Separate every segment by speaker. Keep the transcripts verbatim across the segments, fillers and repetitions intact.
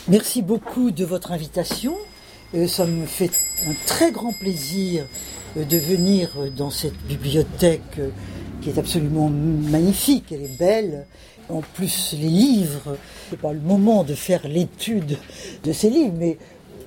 Speaker 1: Merci beaucoup de votre invitation. Euh, ça me fait un très grand plaisir euh, de venir dans cette bibliothèque euh, qui est absolument magnifique, elle est belle. En plus, les livres, c'est pas le moment de faire l'étude de ces livres, mais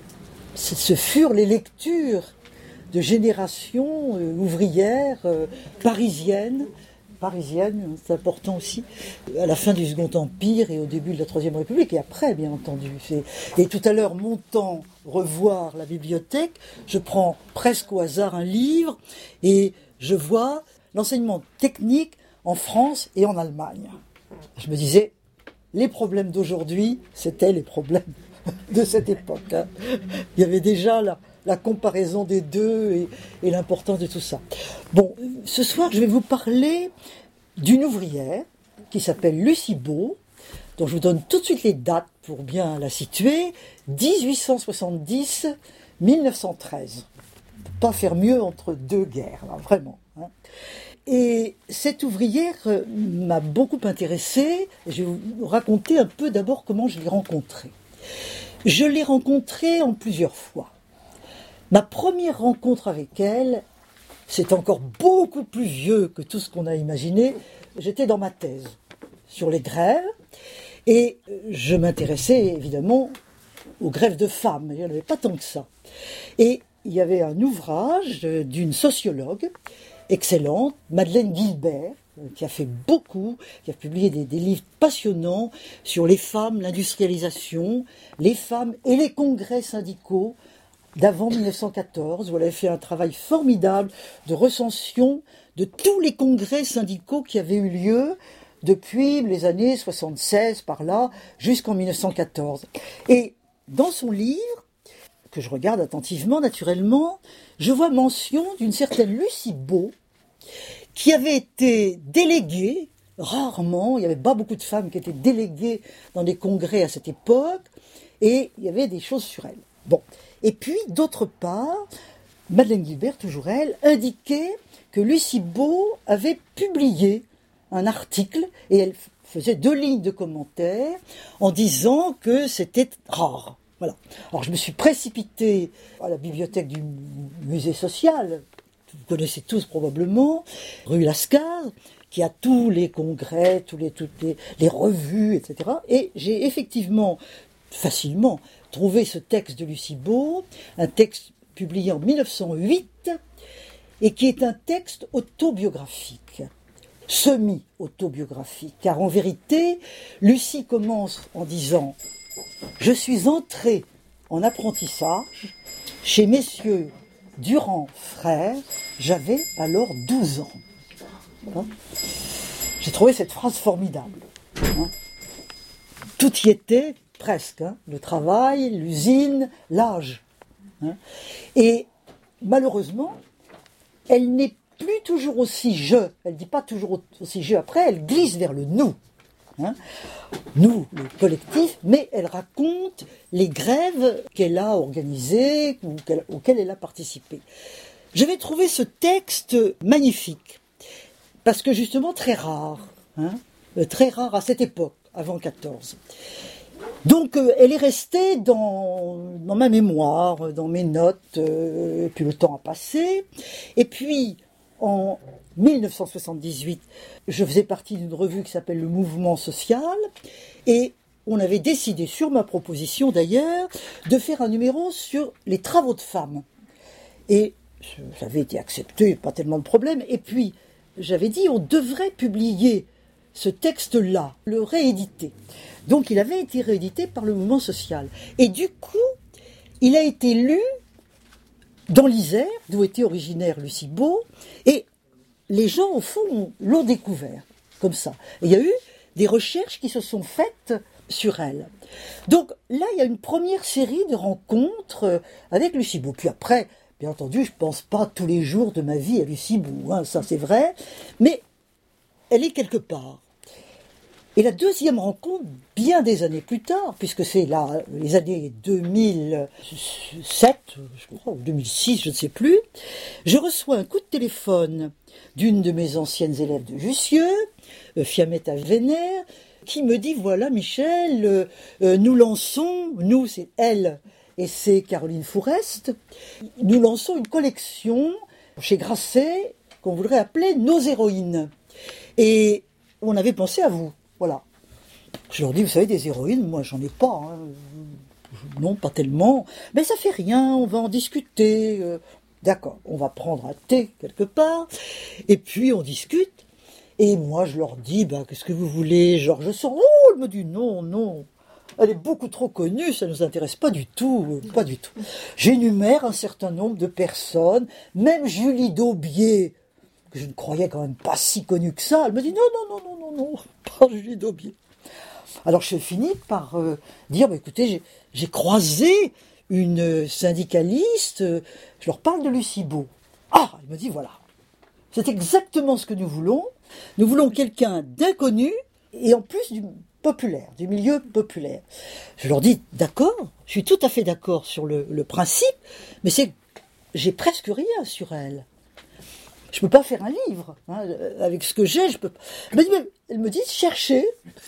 Speaker 1: ce furent les lectures de générations euh, ouvrières, euh, parisiennes, parisiennes, c'est important aussi, à la fin du Second Empire et au début de la Troisième République, et après, bien entendu. C'est... Et tout à l'heure, montant revoir la bibliothèque, je prends presque au hasard un livre et je vois l'enseignement technique en France et en Allemagne. Je me disais, les problèmes d'aujourd'hui, c'était les problèmes de cette époque. Hein. Il y avait déjà la, la comparaison des deux et, et l'importance de tout ça. Bon, ce soir, je vais vous parler d'une ouvrière qui s'appelle Lucie Beau, dont je vous donne tout de suite les dates pour bien la situer. dix-huit cent soixante-dix à mille neuf cent treize. On ne peut pas faire mieux entre deux guerres, là, vraiment. Hein. Et cette ouvrière m'a beaucoup intéressée. Je vais vous raconter un peu d'abord comment je l'ai rencontrée. Je l'ai rencontrée en plusieurs fois. Ma première rencontre avec elle, c'est encore beaucoup plus vieux que tout ce qu'on a imaginé. J'étais dans ma thèse sur les grèves et je m'intéressais évidemment aux grèves de femmes. Il n'y en avait pas tant que ça. Et il y avait un ouvrage d'une sociologue excellente, Madeleine Guilbert, qui a fait beaucoup, qui a publié des, des livres passionnants sur les femmes, l'industrialisation, les femmes et les congrès syndicaux d'avant mille neuf cent quatorze, où elle avait fait un travail formidable de recension de tous les congrès syndicaux qui avaient eu lieu depuis les années soixante-seize, par là, jusqu'en mille neuf cent quatorze. Et dans son livre, que je regarde attentivement, naturellement, je vois mention d'une certaine Lucie Beau, qui avait été déléguée, rarement, il n'y avait pas beaucoup de femmes qui étaient déléguées dans des congrès à cette époque, et il y avait des choses sur elle. Bon. Et puis, d'autre part, Madeleine Guilbert, toujours elle, indiquait que Lucie Beau avait publié un article, et elle faisait deux lignes de commentaires, en disant que c'était rare. Voilà. Alors, je me suis précipitée à la bibliothèque du musée social, vous connaissez tous probablement, rue Lascar, qui a tous les congrès, tous les, toutes les, les revues, et cetera. Et j'ai effectivement, facilement, trouvé ce texte de Lucie Beau, un texte publié en mille neuf cent huit, et qui est un texte autobiographique, semi-autobiographique, car en vérité, Lucie commence en disant « Je suis entrée en apprentissage chez messieurs Durand frères, j'avais alors douze ans. Hein, j'ai trouvé cette phrase formidable. Hein. Tout y était, presque, hein, le travail, l'usine, l'âge. Hein. Et malheureusement, elle n'est plus toujours aussi je, elle ne dit pas toujours aussi je après, elle glisse vers le nous. Hein. Nous, le collectif, mais elle raconte les grèves qu'elle a organisées ou qu'elle, auxquelles elle a participé. Je vais trouver ce texte magnifique, parce que justement très rare, hein, très rare à cette époque, avant quatorze. Donc euh, elle est restée dans, dans ma mémoire, dans mes notes, euh, et puis le temps a passé, et puis en mille neuf cent soixante-dix-huit, je faisais partie d'une revue qui s'appelle Le Mouvement Social, et on avait décidé, sur ma proposition d'ailleurs, de faire un numéro sur les travaux de femmes. Et ça avait été accepté, pas tellement de problème. Et puis, j'avais dit, on devrait publier ce texte-là, le rééditer. Donc, il avait été réédité par le Mouvement Social. Et du coup, il a été lu dans l'Isère, d'où était originaire Lucie Beau, et les gens, au fond, l'ont découvert, comme ça. Et il y a eu des recherches qui se sont faites sur elle. Donc là, il y a une première série de rencontres avec Lucie Beau. Puis après, bien entendu, je ne pense pas tous les jours de ma vie à Lucie Beau, hein, ça c'est vrai, mais elle est quelque part. Et la deuxième rencontre, bien des années plus tard, puisque c'est là, les années deux mille sept, je crois, ou deux mille six, je ne sais plus, je reçois un coup de téléphone d'une de mes anciennes élèves de Jussieu, Fiametta Vénère, qui me dit, voilà Michel, euh, euh, nous lançons, nous c'est elle et c'est Caroline Fourest, nous lançons une collection chez Grasset qu'on voudrait appeler Nos héroïnes. Et on avait pensé à vous, voilà. Je leur dis, vous savez, des héroïnes, moi j'en ai pas, hein. Non, pas tellement, mais ça fait rien, on va en discuter. Euh, d'accord, on va prendre un thé quelque part, et puis on discute. Et moi, je leur dis, bah, qu'est-ce que vous voulez, Georges Sand? Oh, elle me dit, non, non, elle est beaucoup trop connue, ça ne nous intéresse pas du tout, euh, pas du tout. J'énumère un certain nombre de personnes, même Julie Daubier, que je ne croyais quand même pas si connue que ça, elle me dit, non, non, non, non, non, non, pas Julie Daubier. Alors je finis par euh, dire, bah, écoutez, j'ai, j'ai croisé une syndicaliste, euh, je leur parle de Lucie Beau. Ah, elle me dit, voilà, c'est exactement ce que nous voulons. Nous voulons quelqu'un d'inconnu et en plus du populaire, du milieu populaire. Je leur dis, d'accord, je suis tout à fait d'accord sur le, le principe, mais c'est, j'ai presque rien sur elle. Je ne peux pas faire un livre, hein, avec ce que j'ai, je peux pas. Elle me dit, elle me dit cherchez.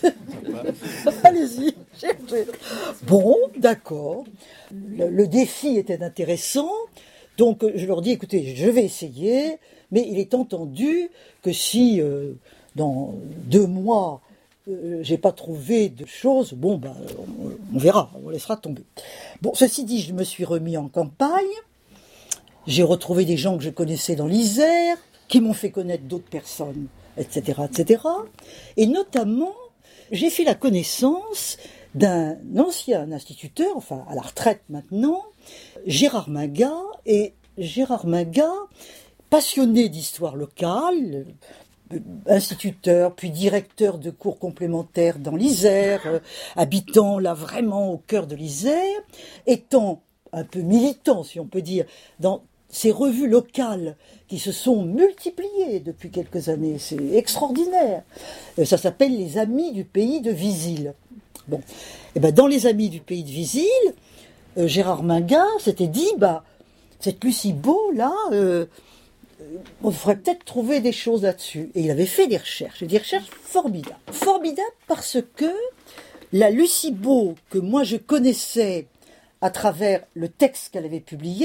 Speaker 1: Allez-y, cherchez. Bon, d'accord. Le, le défi était intéressant, donc je leur dis, écoutez, je vais essayer, mais il est entendu que si euh, dans deux mois, euh, j'ai pas trouvé de choses, bon, ben, on, on verra, on laissera tomber. Bon, ceci dit, je me suis remis en campagne. J'ai retrouvé des gens que je connaissais dans l'Isère, qui m'ont fait connaître d'autres personnes, et cetera, et cetera. Et notamment, j'ai fait la connaissance d'un ancien instituteur, enfin à la retraite maintenant, Gérard Mingat. Et Gérard Mingat, passionné d'histoire locale, instituteur, puis directeur de cours complémentaires dans l'Isère, euh, habitant là vraiment au cœur de l'Isère, étant un peu militant, si on peut dire, dans ces revues locales qui se sont multipliées depuis quelques années, c'est extraordinaire. Ça s'appelle les Amis du pays de Visil. Bon, et ben dans les Amis du pays de Visil, euh, Gérard Mingat s'était dit, bah cette Lucie Beau là, euh, on devrait peut-être trouver des choses là-dessus. Et il avait fait des recherches, des recherches formidables, formidables parce que la Lucie Beau que moi je connaissais à travers le texte qu'elle avait publié,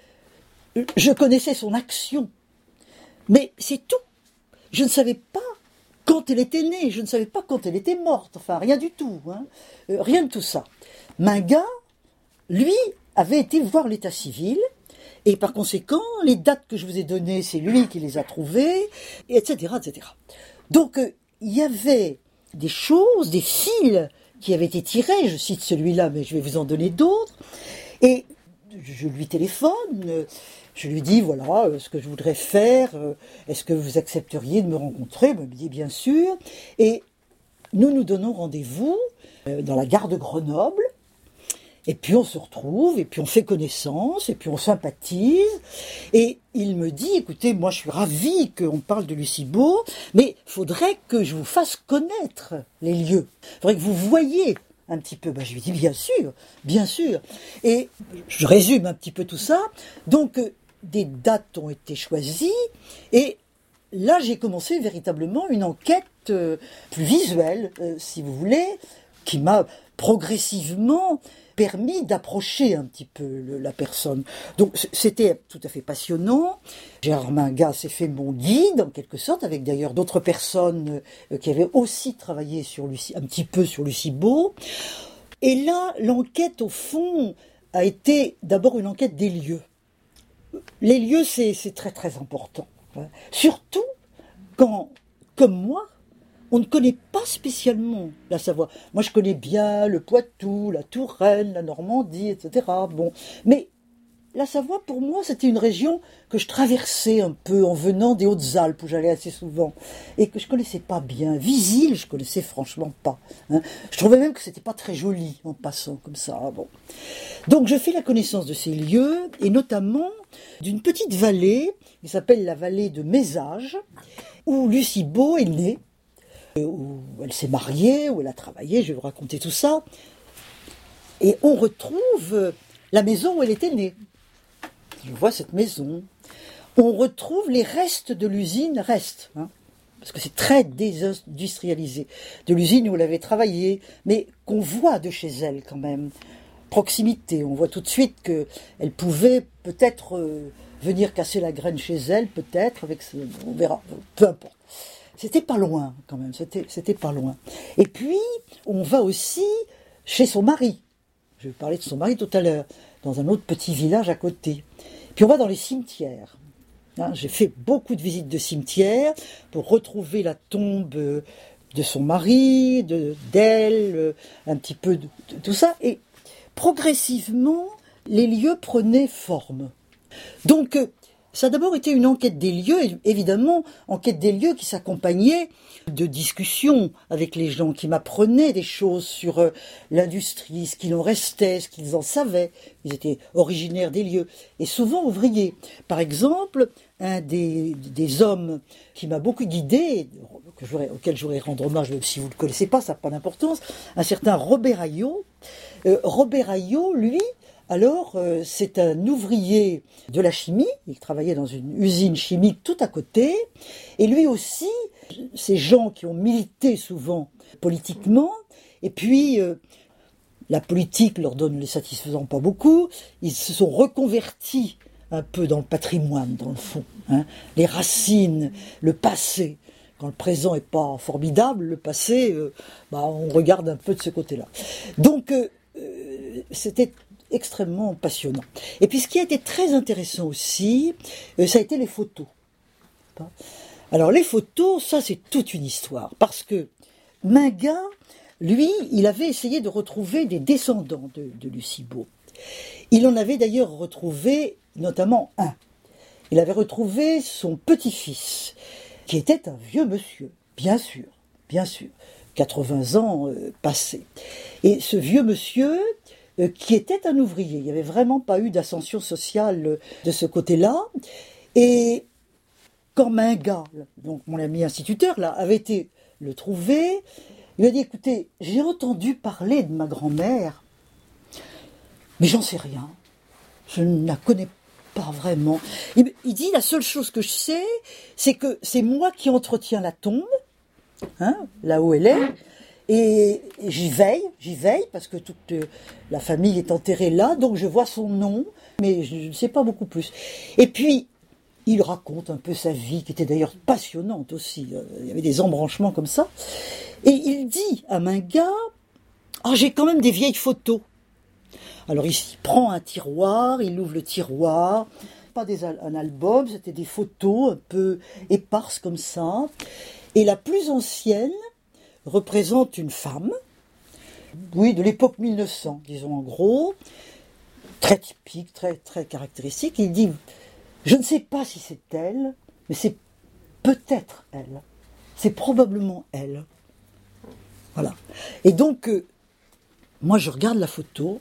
Speaker 1: je connaissais son action, mais c'est tout. Je ne savais pas quand elle était née, je ne savais pas quand elle était morte, enfin rien du tout, hein. euh, rien de tout ça. Mingat, lui, avait été voir l'état civil, et par conséquent, les dates que je vous ai données, c'est lui qui les a trouvées, et cetera, et cetera. Donc, euh, il y avait des choses, des fils qui avaient été tirés, je cite celui-là, mais je vais vous en donner d'autres, et je lui téléphone, je lui dis, voilà, ce que je voudrais faire, est-ce que vous accepteriez de me rencontrer? Il me dit, bien sûr. Et nous nous donnons rendez-vous dans la gare de Grenoble, et puis on se retrouve, et puis on fait connaissance, et puis on sympathise, et il me dit, écoutez, moi je suis ravi qu'on parle de Lucie Beau, mais il faudrait que je vous fasse connaître les lieux, il faudrait que vous voyiez un petit peu. Ben, je lui dis, bien sûr, bien sûr. Et je résume un petit peu tout ça. Donc, euh, des dates ont été choisies. Et là, j'ai commencé véritablement une enquête euh, plus visuelle, euh, si vous voulez, qui m'a progressivement permis d'approcher un petit peu le, la personne. Donc, c'était tout à fait passionnant. Gérard Mingat s'est fait mon guide, en quelque sorte, avec d'ailleurs d'autres personnes euh, qui avaient aussi travaillé sur Lucie, un petit peu sur Lucie Beau. Et là, l'enquête, au fond, a été d'abord une enquête des lieux. Les lieux, c'est, c'est très très important. Hein. Surtout quand, comme moi, on ne connaît pas spécialement la Savoie. Moi, je connais bien le Poitou, la Touraine, la Normandie, et cetera. Bon, mais la Savoie, pour moi, c'était une région que je traversais un peu en venant des Hautes-Alpes, où j'allais assez souvent, et que je connaissais pas bien. Visil, je connaissais franchement pas. Hein. Je trouvais même que c'était pas très joli en passant comme ça. Bon, donc je fais la connaissance de ces lieux, et notamment d'une petite vallée qui s'appelle la vallée de Mézage, où Lucie Beau est née, où elle s'est mariée, où elle a travaillé, je vais vous raconter tout ça. Et on retrouve la maison où elle était née. Je vois cette maison. On retrouve les restes de l'usine, restes, hein, parce que c'est très désindustrialisé, de l'usine où elle avait travaillé, mais qu'on voit de chez elle quand même. Proximité, on voit tout de suite qu'elle pouvait peut-être euh, venir casser la graine chez elle, peut-être, avec ce, on verra, peu importe. C'était pas loin quand même, c'était, c'était pas loin. Et puis, on va aussi chez son mari. Je vais parler de son mari tout à l'heure, dans un autre petit village à côté. Puis on va dans les cimetières. Hein, j'ai fait beaucoup de visites de cimetières pour retrouver la tombe de son mari, de, d'elle, un petit peu de, de tout ça. Et progressivement, les lieux prenaient forme. Donc, ça a d'abord été une enquête des lieux, évidemment, enquête des lieux qui s'accompagnait de discussions avec les gens, qui m'apprenaient des choses sur euh, l'industrie, ce qu'il en restait, ce qu'ils en savaient. Ils étaient originaires des lieux, et souvent ouvriers. Par exemple, un des, des hommes qui m'a beaucoup guidé, que j'aurais, auquel je voudrais rendre hommage, même si vous ne le connaissez pas, ça n'a pas d'importance, un certain Robert Aillot. Euh, Robert Aillot, lui, alors, euh, c'est un ouvrier de la chimie, il travaillait dans une usine chimique tout à côté, et lui aussi, ces gens qui ont milité souvent politiquement, et puis euh, la politique leur donne les satisfaisants pas beaucoup, ils se sont reconvertis un peu dans le patrimoine, dans le fond, hein, les racines, le passé. Quand le présent n'est pas formidable, le passé, euh, bah, on regarde un peu de ce côté-là. Donc, euh, euh, c'était extrêmement passionnant. Et puis ce qui a été très intéressant aussi, euh, ça a été les photos. Alors les photos, ça c'est toute une histoire, parce que Mingat, lui, il avait essayé de retrouver des descendants de, de Lucie Beau. Il en avait d'ailleurs retrouvé notamment un. Il avait retrouvé son petit-fils, qui était un vieux monsieur, bien sûr, bien sûr, quatre-vingts ans euh, passés. Et ce vieux monsieur, euh, qui était un ouvrier, il n'y avait vraiment pas eu d'ascension sociale euh, de ce côté-là. Et quand Mingat, donc mon ami instituteur, là, avait été le trouver, il m'a dit, écoutez, j'ai entendu parler de ma grand-mère, mais j'en sais rien, je ne la connais pas vraiment. Il, il dit, la seule chose que je sais, c'est que c'est moi qui entretiens la tombe, hein, là où elle est, et j'y veille, j'y veille, parce que toute la famille est enterrée là, donc je vois son nom, mais je ne sais pas beaucoup plus. Et puis, il raconte un peu sa vie, qui était d'ailleurs passionnante aussi, il y avait des embranchements comme ça, et il dit à Mingat, « Ah, j'ai quand même des vieilles photos ». Alors il prend un tiroir, il ouvre le tiroir, pas des, un album, c'était des photos un peu éparses comme ça. Et la plus ancienne représente une femme, oui, de l'époque mille neuf cents, disons en gros, très typique, très, très caractéristique. Il dit, je ne sais pas si c'est elle, mais c'est peut-être elle. C'est probablement elle. Voilà. Et donc, euh, moi je regarde la photo.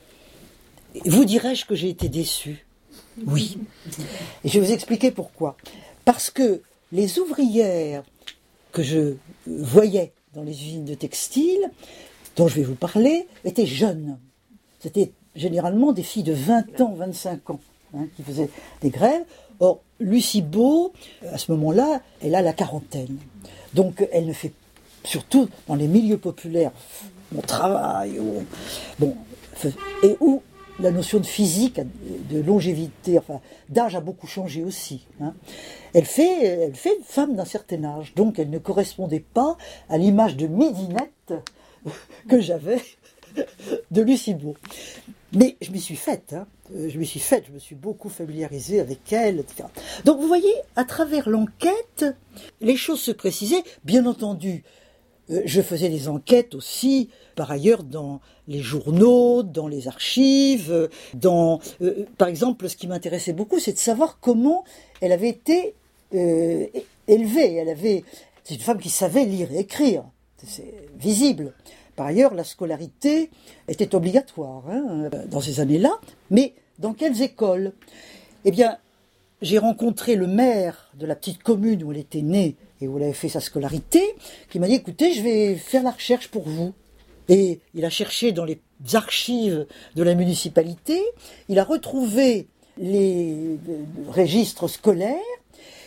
Speaker 1: Vous dirais-je que j'ai été déçue? Oui. Et je vais vous expliquer pourquoi. Parce que les ouvrières que je voyais dans les usines de textile, dont je vais vous parler, étaient jeunes. C'était généralement des filles de vingt ans, vingt-cinq ans, hein, qui faisaient des grèves. Or, Lucie Beau, à ce moment-là, elle a la quarantaine. Donc, elle ne fait, surtout dans les milieux populaires, on travaille, on, bon, et où la notion de physique, de longévité, enfin d'âge a beaucoup changé aussi. Hein. Elle fait, elle fait une femme d'un certain âge, donc elle ne correspondait pas à l'image de midinette que j'avais de Lucie Beau. Mais je m'y suis faite, hein. je m'y suis faite, je me suis beaucoup familiarisée avec elle, et cetera. Donc vous voyez, à travers l'enquête, les choses se précisaient, bien entendu. Euh, je faisais des enquêtes aussi, par ailleurs, dans les journaux, dans les archives, dans... Euh, par exemple, ce qui m'intéressait beaucoup, c'est de savoir comment elle avait été euh, élevée. Elle avait... C'est une femme qui savait lire et écrire, c'est visible. Par ailleurs, la scolarité était obligatoire hein, dans ces années-là, mais dans quelles écoles? Eh bien, j'ai rencontré le maire de la petite commune où elle était née et où elle avait fait sa scolarité, qui m'a dit, écoutez, je vais faire la recherche pour vous. Et il a cherché dans les archives de la municipalité, il a retrouvé les registres scolaires,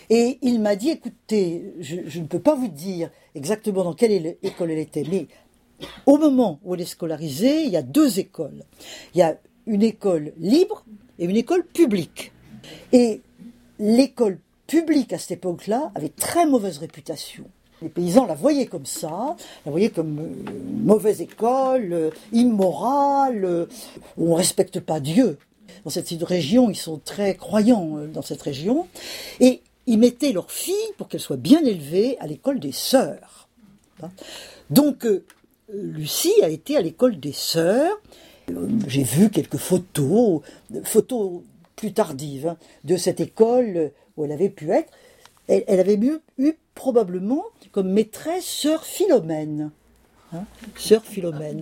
Speaker 1: Et il m'a dit, écoutez, je, je ne peux pas vous dire exactement dans quelle école elle était, mais au moment où elle est scolarisée, il y a deux écoles. Il y a une école libre et une école publique. Et l'école publique à cette époque-là avait très mauvaise réputation. Les paysans la voyaient comme ça, la voyaient comme euh, une mauvaise école, euh, immorale, euh, où on ne respecte pas Dieu. Dans cette région, ils sont très croyants euh, dans cette région. Et ils mettaient leurs filles, pour qu'elles soient bien élevées, à l'école des sœurs. Donc, euh, Lucie a été à l'école des sœurs. Euh, j'ai vu quelques photos, photos plus tardives, hein, de cette école où elle avait pu être. Elle, elle avait eu, eu probablement comme maîtresse sœur Philomène. Hein, sœur Philomène.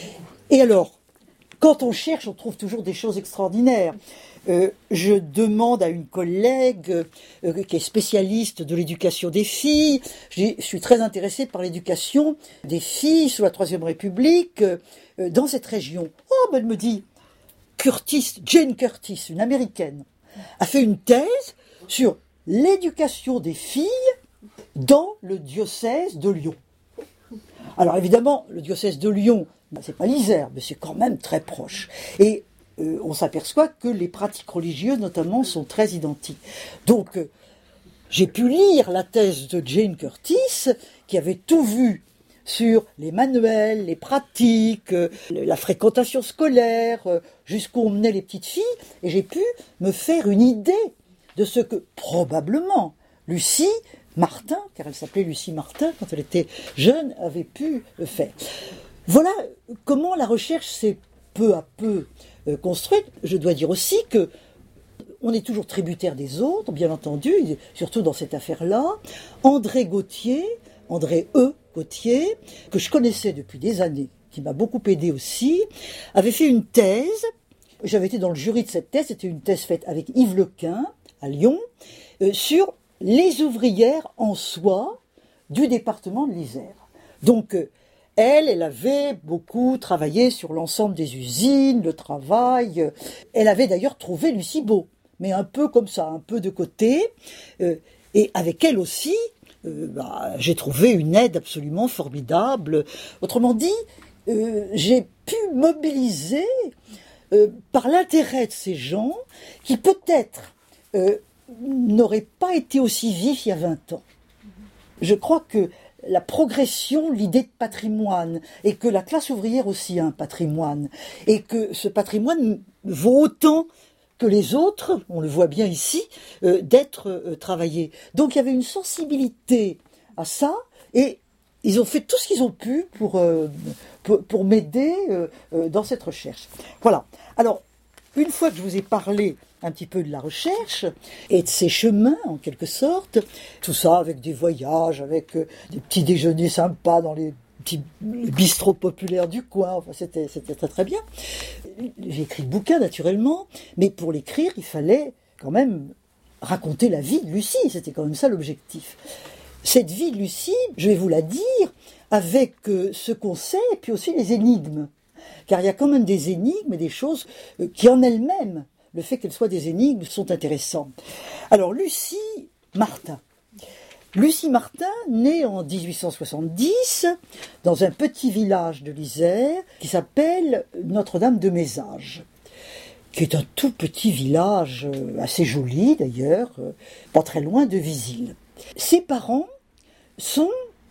Speaker 1: Et alors, quand on cherche, on trouve toujours des choses extraordinaires. Euh, je demande à une collègue euh, qui est spécialiste de l'éducation des filles. Je suis très intéressée par l'éducation des filles sous la Troisième République euh, dans cette région. Oh, ben elle me dit, Curtis, Jane Curtis, une américaine, a fait une thèse sur l'éducation des filles dans le diocèse de Lyon. Alors évidemment, le diocèse de Lyon, ben, c'est pas l'Isère, mais c'est quand même très proche. Et euh, on s'aperçoit que les pratiques religieuses, notamment, sont très identiques. Donc, euh, j'ai pu lire la thèse de Jane Curtis, qui avait tout vu sur les manuels, les pratiques, euh, la fréquentation scolaire, euh, jusqu'où on menait les petites filles, et j'ai pu me faire une idée de ce que, probablement, Lucie Martin, car elle s'appelait Lucie Martin quand elle était jeune, avait pu faire. Voilà comment la recherche s'est peu à peu euh, construite. Je dois dire aussi que on est toujours tributaire des autres, bien entendu, surtout dans cette affaire-là. André Gauthier, André E. Gauthier, que je connaissais depuis des années, qui m'a beaucoup aidé aussi, avait fait une thèse. J'avais été dans le jury de cette thèse, c'était une thèse faite avec Yves Lequin, à Lyon, euh, sur les ouvrières en soie du département de l'Isère. Donc, euh, elle, elle avait beaucoup travaillé sur l'ensemble des usines, le travail. Elle avait d'ailleurs trouvé Lucie Beau, mais un peu comme ça, un peu de côté. Euh, et avec elle aussi, euh, bah, j'ai trouvé une aide absolument formidable. Autrement dit, euh, j'ai pu mobiliser euh, par l'intérêt de ces gens qui peut-être euh, n'auraient pas été aussi vifs il y a vingt ans. Je crois que la progression, l'idée de patrimoine, et que la classe ouvrière aussi a un patrimoine, et que ce patrimoine vaut autant que les autres, on le voit bien ici, euh, d'être euh, travaillé. Donc il y avait une sensibilité à ça, et ils ont fait tout ce qu'ils ont pu pour, euh, pour, pour m'aider euh, euh, dans cette recherche. Voilà. Alors, une fois que je vous ai parlé un petit peu de la recherche et de ses chemins, en quelque sorte, tout ça avec des voyages, avec euh, des petits déjeuners sympas dans les petits bistrots populaires du coin, enfin c'était, c'était très très bien. J'ai écrit le bouquin naturellement, mais pour l'écrire, il fallait quand même raconter la vie de Lucie, c'était quand même ça l'objectif. Cette vie de Lucie, je vais vous la dire, avec euh, ce qu'on sait, et puis aussi les énigmes. Car il y a quand même des énigmes et des choses euh, qui en elles-mêmes, le fait qu'elles soient des énigmes, sont intéressantes. Alors, Lucie Martin. Lucie Martin, née en dix-huit cent soixante-dix, dans un petit village de l'Isère, qui s'appelle Notre-Dame-de-Mézage, qui est un tout petit village, euh, assez joli d'ailleurs, euh, pas très loin de Visil. Ses parents sont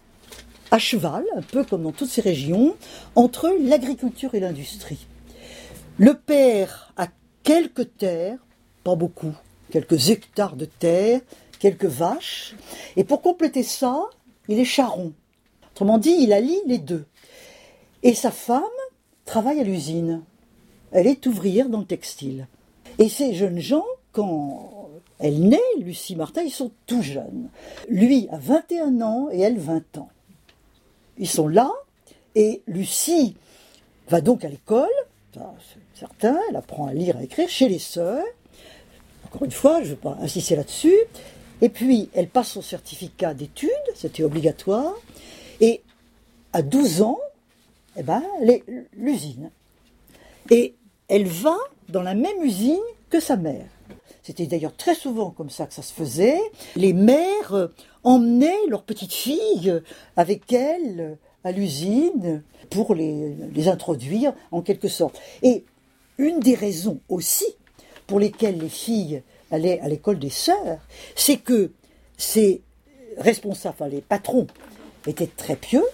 Speaker 1: à cheval, un peu comme dans toutes ces régions, entre l'agriculture et l'industrie. Le père a quelques terres, pas beaucoup, quelques hectares de terre, quelques vaches, et pour compléter ça, il est charron. Autrement dit, il allie les deux. Et sa femme travaille à l'usine. Elle est ouvrière dans le textile. Et ces jeunes gens, quand elle naît, Lucie Martin, ils sont tout jeunes. Lui a vingt et un ans et elle vingt ans. Ils sont là, et Lucie va donc à l'école, c'est certain, elle apprend à lire et à écrire chez les sœurs. Encore une fois, je ne vais pas insister là-dessus. Et puis, elle passe son certificat d'études, c'était obligatoire, et à douze ans, eh ben, les, l'usine. Et elle va dans la même usine que sa mère. c'était d'ailleurs très souvent comme ça que ça se faisait, les mères euh, emmenaient leurs petites filles avec elles à l'usine pour les, les introduire en quelque sorte. Et une des raisons aussi pour lesquelles les filles allaient à l'école des sœurs, c'est que ces responsables, enfin les patrons, étaient très pieux,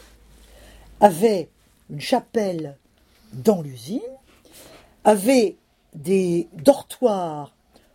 Speaker 1: avaient une chapelle dans l'usine, avaient des dortoirs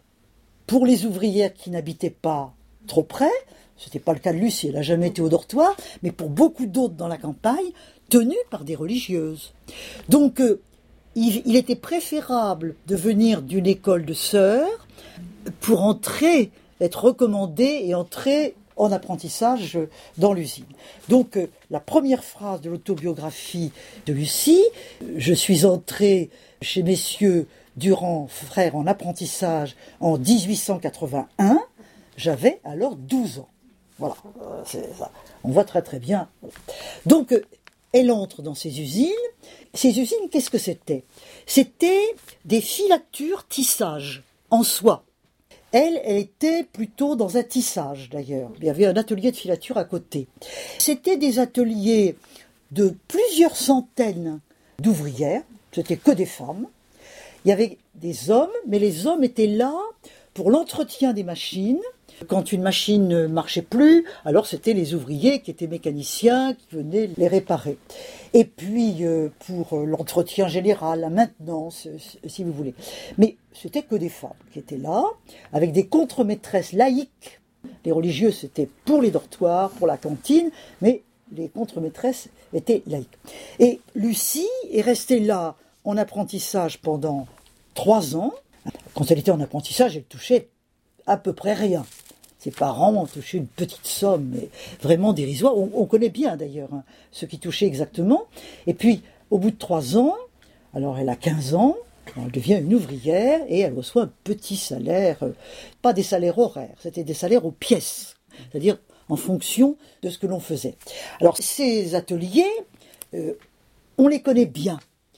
Speaker 1: pour les ouvrières qui n'habitaient pas trop près. Ce n'était pas le cas de Lucie, elle n'a jamais été au dortoir, mais pour beaucoup d'autres dans la campagne, tenus par des religieuses. Donc, euh, il, il était préférable de venir d'une école de sœurs pour entrer, être recommandé et entrer en apprentissage dans l'usine. Donc, euh, la première phrase de l'autobiographie de Lucie, « Je suis entrée chez messieurs Durand, frères en apprentissage en dix-huit cent quatre-vingt-un, j'avais alors douze ans. » Voilà, c'est ça. On voit très très bien. Donc, euh, elle entre dans ces usines. Ces usines, qu'est-ce que c'était? C'était des filatures tissage en soie. Elle, elle était plutôt dans un tissage d'ailleurs. Il y avait un atelier de filature à côté. C'était des ateliers de plusieurs centaines d'ouvrières. C'était que des femmes. Il y avait des hommes, mais les hommes étaient là pour l'entretien des machines. Quand une machine ne marchait plus, alors c'était les ouvriers qui étaient mécaniciens qui venaient les réparer. Et puis euh, pour l'entretien général, la maintenance, si vous voulez. Mais c'était que des femmes qui étaient là, avec des contremaîtresses laïques. Les religieuses, c'était pour les dortoirs, pour la cantine, mais les contremaîtresses étaient laïques. Et Lucie est restée là en apprentissage pendant trois ans. Quand elle était en apprentissage, elle touchait à peu près rien. Ses parents ont touché une petite somme, mais vraiment dérisoire. On, on connaît bien d'ailleurs hein, ce qui touchait exactement. Et puis, au bout de trois ans, alors elle a quinze ans, elle devient une ouvrière et elle reçoit un petit salaire, euh, pas des salaires horaires, c'était des salaires aux pièces, c'est-à-dire en fonction de ce que l'on faisait. Alors, ces ateliers, euh, on les connaît bien.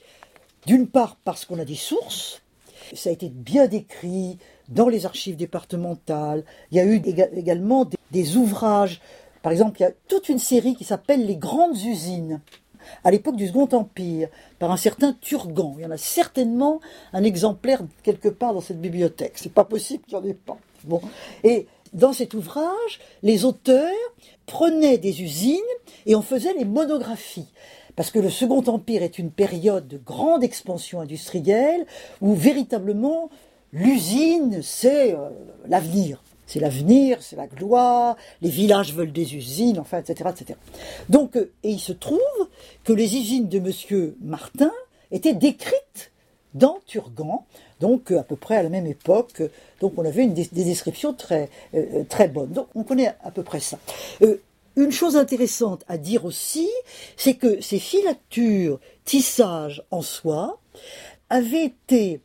Speaker 1: D'une part parce qu'on a des sources, ça a été bien décrit dans les archives départementales. Il y a eu également des, des ouvrages. Par exemple, il y a toute une série qui s'appelle « Les grandes usines », à l'époque du Second Empire, par un certain Turgan. Il y en a certainement un exemplaire quelque part dans cette bibliothèque. C'est pas possible qu'il n'y en ait pas. Bon. Et dans cet ouvrage, les auteurs prenaient des usines et on faisait les monographies. Parce que le Second Empire est une période de grande expansion industrielle où véritablement l'usine, c'est euh, l'avenir. C'est l'avenir, c'est la gloire, les villages veulent des usines, enfin, et cetera, et cetera. Donc, euh, et il se trouve que les usines de Monsieur Martin étaient décrites dans Turgan, donc euh, à peu près à la même époque. Donc on avait une des, des descriptions très, euh, très bonnes. Donc on connaît à peu près ça. Euh, Une chose intéressante à dire aussi, c'est que ces filatures, tissages en soie, avaient été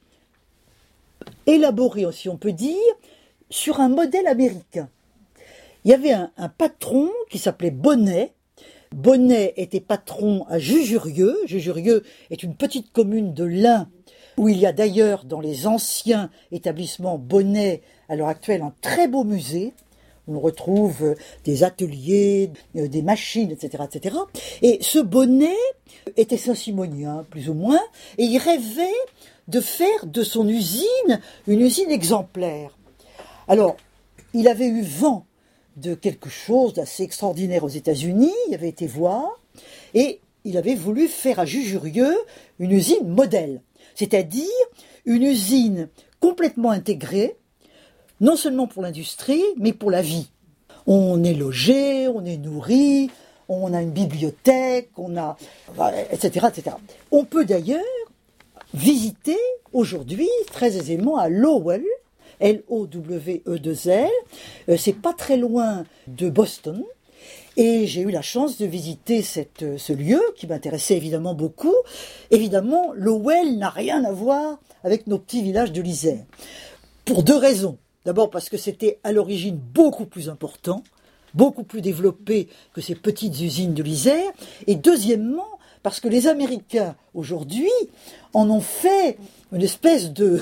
Speaker 1: élaborés, si on peut dire, sur un modèle américain. Il y avait un, un patron qui s'appelait Bonnet. Bonnet était patron à Jujurieux. Jujurieux est une petite commune de l'Ain, où il y a d'ailleurs dans les anciens établissements Bonnet, à l'heure actuelle, un très beau musée. On retrouve des ateliers, des machines, et cetera, et cetera. Et ce Bonnet était saint-simonien, plus ou moins, et il rêvait de faire de son usine une usine exemplaire. Alors, il avait eu vent de quelque chose d'assez extraordinaire aux États-Unis, il avait été voir, et il avait voulu faire à Jujurieux une usine modèle, c'est-à-dire une usine complètement intégrée, non seulement pour l'industrie, mais pour la vie. On est logé, on est nourri, on a une bibliothèque, on a, et cetera, et cetera. On peut d'ailleurs visiter aujourd'hui très aisément à Lowell, L O W E deux L. Euh, c'est pas très loin de Boston. Et j'ai eu la chance de visiter cette, ce lieu qui m'intéressait évidemment beaucoup. Évidemment, Lowell n'a rien à voir avec nos petits villages de l'Isère. Pour deux raisons. D'abord parce que c'était à l'origine beaucoup plus important, beaucoup plus développé que ces petites usines de l'Isère. Et deuxièmement, parce que les Américains, aujourd'hui, en ont fait une espèce de,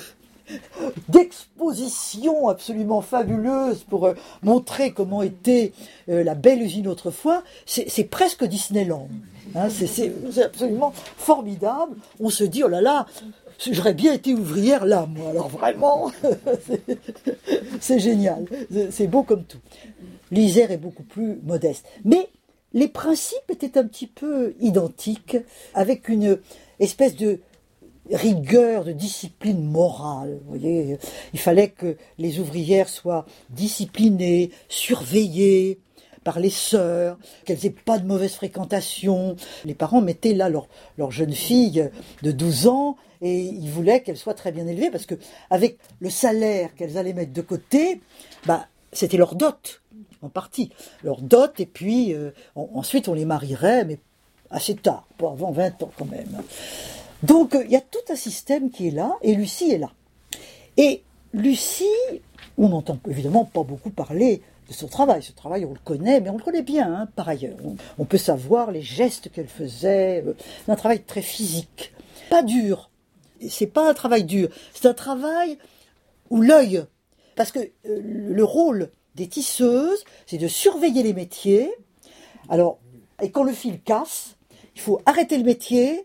Speaker 1: d'expositions absolument fabuleuses pour euh, montrer comment était euh, la belle usine autrefois. C'est, c'est presque Disneyland. Hein, c'est, c'est, c'est absolument formidable. On se dit, oh là là, j'aurais bien été ouvrière là, moi. Alors vraiment, c'est, c'est génial. C'est, c'est beau comme tout. L'Isère est beaucoup plus modeste. Mais les principes étaient un petit peu identiques, avec une espèce de rigueur, de discipline morale. Vous voyez, il fallait que les ouvrières soient disciplinées, surveillées par les sœurs, qu'elles n'aient pas de mauvaise fréquentation. Les parents mettaient là leur, leur jeune fille de douze ans et ils voulaient qu'elle soit très bien élevée parce que avec le salaire qu'elles allaient mettre de côté, bah, c'était leur dot, en partie. Leur dot et puis euh, on, ensuite on les marierait, mais assez tard, pas avant vingt ans quand même. Donc il y a tout un système qui est là et Lucie est là. Et Lucie, on n'entend évidemment pas beaucoup parler de son travail. Ce travail, on le connaît, mais on le connaît bien, hein, par ailleurs. On, on peut savoir les gestes qu'elle faisait. C'est un travail très physique. Pas dur. C'est pas un travail dur. C'est un travail où l'œil... Parce que euh, le rôle des tisseuses, c'est de surveiller les métiers. Alors, et quand le fil casse, il faut arrêter le métier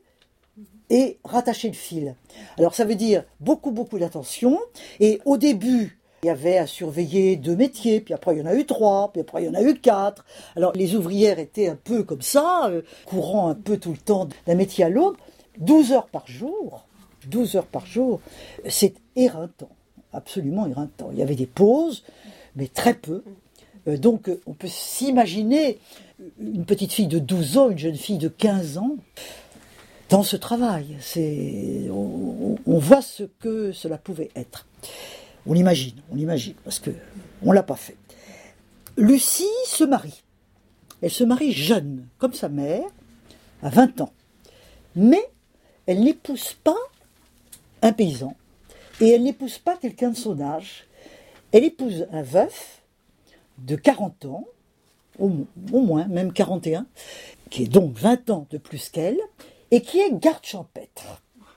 Speaker 1: et rattacher le fil. Alors, ça veut dire beaucoup, beaucoup d'attention. Et au début... il y avait à surveiller deux métiers, puis après il y en a eu trois, puis après il y en a eu quatre. Alors les ouvrières étaient un peu comme ça, euh, courant un peu tout le temps d'un métier à l'autre. douze heures par jour, douze heures par jour, c'est éreintant, absolument éreintant. Il y avait des pauses, mais très peu. Euh, donc euh, on peut s'imaginer une petite fille de douze ans, une jeune fille de quinze ans, dans ce travail. C'est, on, on voit ce que cela pouvait être. On l'imagine, on l'imagine, parce qu'on ne l'a pas fait. Lucie se marie. Elle se marie jeune, comme sa mère, à vingt ans. Mais elle n'épouse pas un paysan, et elle n'épouse pas quelqu'un de son âge. Elle épouse un veuf de quarante ans, au, au moins, même quarante et un, qui est donc vingt ans de plus qu'elle, et qui est garde champêtre.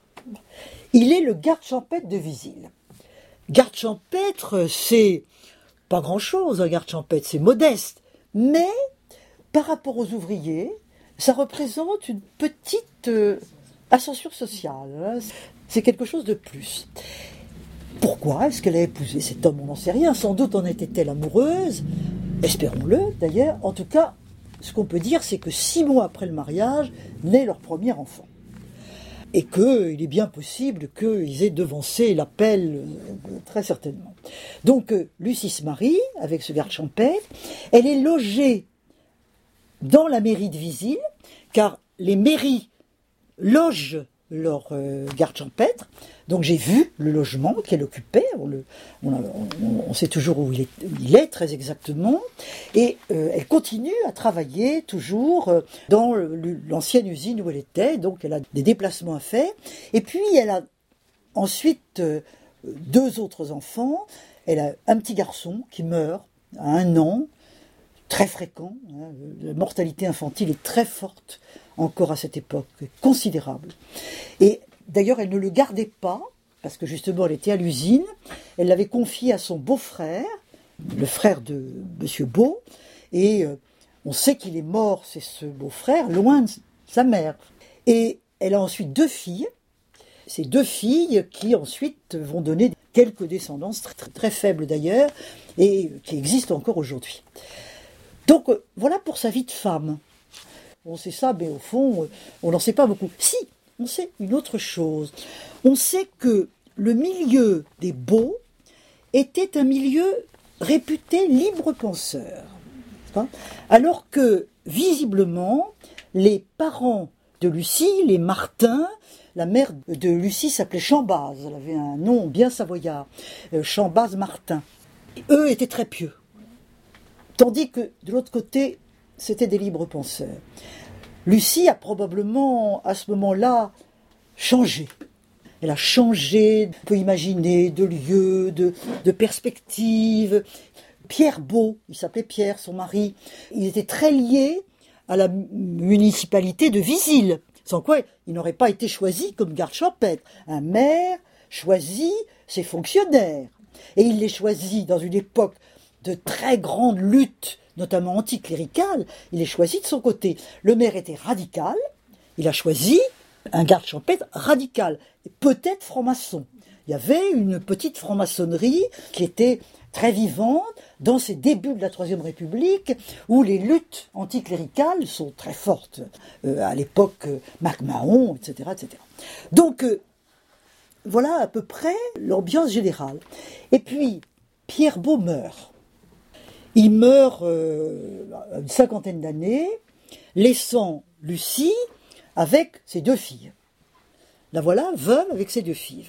Speaker 1: Il est le garde champêtre de Visil. Garde champêtre, c'est pas grand-chose, un garde champêtre, c'est modeste. Mais, par rapport aux ouvriers, ça représente une petite euh, ascension sociale. Hein. C'est quelque chose de plus. Pourquoi est-ce qu'elle a épousé cet homme? On n'en sait rien. Sans doute en était-elle amoureuse. Espérons-le, d'ailleurs. En tout cas, ce qu'on peut dire, c'est que six mois après le mariage, naît leur premier enfant. Et qu'il est bien possible qu'ils aient devancé l'appel, euh, très certainement. Donc, euh, Lucie se marie avec ce garde champêtre. Elle est logée dans la mairie de Visil, car les mairies logent leurs euh, gardes champêtres. Donc, j'ai vu le logement qu'elle occupait. On, le, on, a, on, on sait toujours où il est, où il est très exactement. Et euh, elle continue à travailler toujours euh, dans le, l'ancienne usine où elle était. Donc, elle a des déplacements à faire. Et puis, elle a ensuite euh, deux autres enfants. Elle a un petit garçon qui meurt à un an, très fréquent. Hein. La mortalité infantile est très forte encore à cette époque, considérable. Et d'ailleurs, elle ne le gardait pas, parce que justement, elle était à l'usine. Elle l'avait confié à son beau-frère, le frère de Monsieur Beau, et euh, on sait qu'il est mort, c'est ce beau-frère, loin de sa mère. Et elle a ensuite deux filles, ces deux filles qui ensuite vont donner quelques descendances, très, très, très faibles d'ailleurs, et qui existent encore aujourd'hui. Donc, euh, voilà pour sa vie de femme. On sait ça, mais au fond, euh, on n'en sait pas beaucoup. Si, on sait une autre chose. On sait que le milieu des Beaux était un milieu réputé libre-penseur. Alors que, visiblement, les parents de Lucie, les Martin, la mère de Lucie s'appelait Chambaz, elle avait un nom bien savoyard, Chambaz Martin. Eux étaient très pieux. Tandis que, de l'autre côté, c'était des libres penseurs. Lucie a probablement, à ce moment-là, changé. Elle a changé, on peut imaginer, de lieu, de, de perspective. Pierre Beau, il s'appelait Pierre, son mari, il était très lié à la municipalité de Visil, sans quoi il n'aurait pas été choisi comme garde champêtre. Un maire choisit ses fonctionnaires. Et il les choisit dans une époque de très grande lutte, notamment anticléricale, il les choisit de son côté. Le maire était radical, il a choisi un garde champêtre radical, peut-être franc-maçon. Il y avait une petite franc-maçonnerie qui était très vivante dans ces débuts de la Troisième République, où les luttes anticléricales sont très fortes. Euh, à l'époque, euh, MacMahon, et cetera, et cetera. Donc, euh, voilà à peu près l'ambiance générale. Et puis, Pierre Beau meurt. Il meurt euh, à une cinquantaine d'années, laissant Lucie avec ses deux filles. La voilà, veuve avec ses deux filles.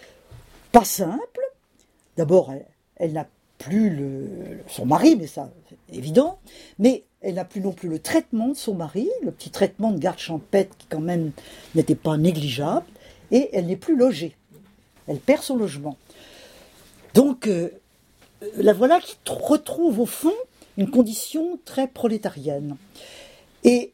Speaker 1: Pas simple. D'abord, elle, elle n'a plus le, son mari, mais ça, c'est évident. Mais elle n'a plus non plus le traitement de son mari, le petit traitement de garde champêtre qui quand même n'était pas négligeable. Et elle n'est plus logée. Elle perd son logement. Donc, euh, la voilà qui retrouve au fond une condition très prolétarienne. Et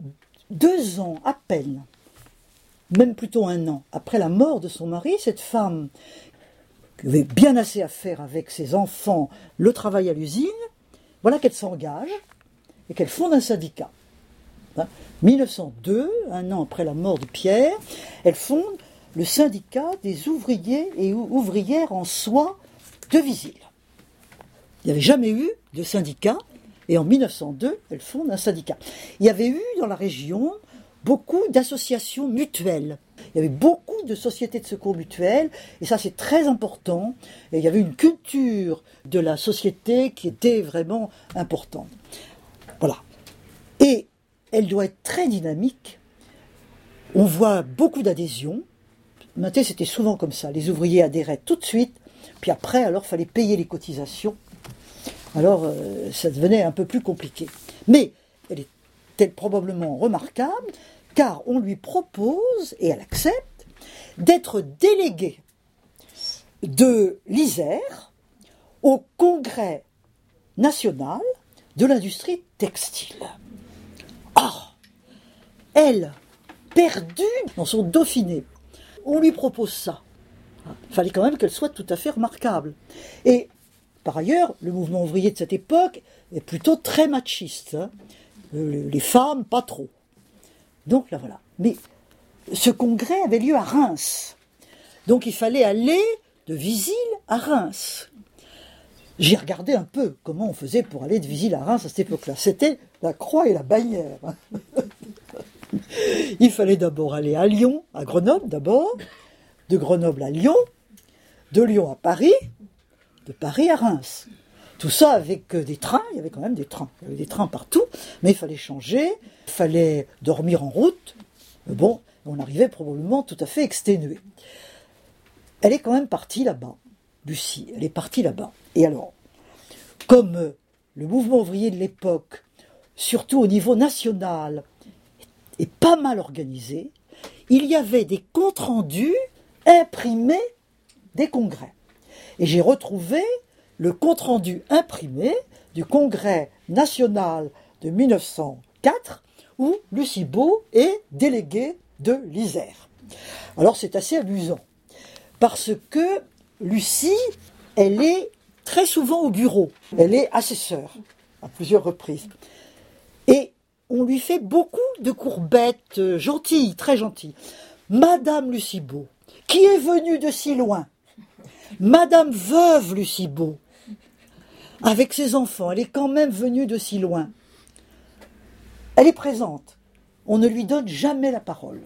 Speaker 1: deux ans à peine, même plutôt un an, après la mort de son mari, cette femme qui avait bien assez à faire avec ses enfants, le travail à l'usine, voilà qu'elle s'engage et qu'elle fonde un syndicat. Hein, mille neuf cent deux, un an après la mort de Pierre, elle fonde le syndicat des ouvriers et ouvrières en soie de Visil. Il n'y avait jamais eu de syndicat, et en mille neuf cent deux, elle fonde un syndicat. Il y avait eu dans la région beaucoup d'associations mutuelles. Il y avait beaucoup de sociétés de secours mutuelles, et ça c'est très important. Et il y avait une culture de la société qui était vraiment importante. Voilà. Et elle doit être très dynamique. On voit beaucoup d'adhésions. Maintenant, c'était souvent comme ça. Les ouvriers adhéraient tout de suite, puis après, alors, il fallait payer les cotisations. Alors, euh, ça devenait un peu plus compliqué. Mais elle était probablement remarquable, car on lui propose, et elle accepte, d'être déléguée de l'Isère au Congrès national de l'industrie textile. Or, elle, perdue dans son Dauphiné, on lui propose ça. Il fallait quand même qu'elle soit tout à fait remarquable. Et par ailleurs, le mouvement ouvrier de cette époque est plutôt très machiste. Hein. Les femmes, pas trop. Donc là, voilà. Mais ce congrès avait lieu à Reims. Donc il fallait aller de Visil à Reims. J'ai regardé un peu comment on faisait pour aller de Visil à Reims à cette époque-là. C'était la croix et la bannière. Il fallait d'abord aller à Lyon, à Grenoble d'abord, de Grenoble à Lyon, de Lyon à Paris, de Paris à Reims. Tout ça avec des trains, il y avait quand même des trains, il y avait des trains partout, mais il fallait changer, il fallait dormir en route. Bon, on arrivait probablement tout à fait exténué. Elle est quand même partie là-bas, Lucie, elle est partie là-bas. Et alors, comme le mouvement ouvrier de l'époque, surtout au niveau national, est pas mal organisé, il y avait des comptes rendus imprimés des congrès. Et j'ai retrouvé le compte-rendu imprimé du Congrès national de mille neuf cent quatre, où Lucie Beau est déléguée de l'Isère. Alors c'est assez amusant, parce que Lucie, elle est très souvent au bureau, elle est assesseure à plusieurs reprises. Et on lui fait beaucoup de courbettes euh, gentilles, très gentilles. Madame Lucie Beau, qui est venue de si loin, Madame veuve Lucie Beau, avec ses enfants, elle est quand même venue de si loin. Elle est présente. On ne lui donne jamais la parole.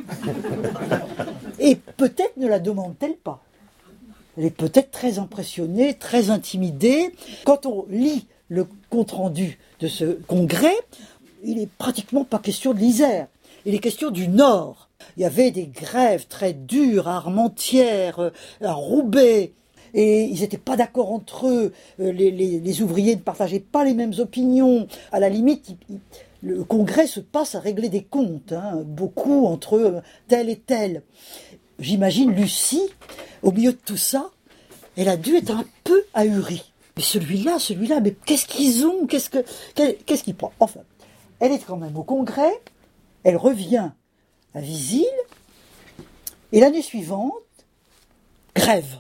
Speaker 1: Et peut-être ne la demande-t-elle pas. Elle est peut-être très impressionnée, très intimidée. Quand on lit le compte-rendu de ce congrès, il n'est pratiquement pas question de l'Isère. Il est question du Nord. Il y avait des grèves très dures à Armentières, à Roubaix, et ils n'étaient pas d'accord entre eux. Les, les, les ouvriers ne partageaient pas les mêmes opinions. À la limite, il, il, le congrès se passe à régler des comptes, hein, beaucoup entre tel et tel. J'imagine Lucie, au milieu de tout ça, elle a dû être un peu ahurie. Mais celui-là, celui-là, mais qu'est-ce qu'ils ont, qu'est-ce que, qu'est-ce qu'ils prennent? Enfin, elle est quand même au congrès, elle revient à Visil, et l'année suivante, grève.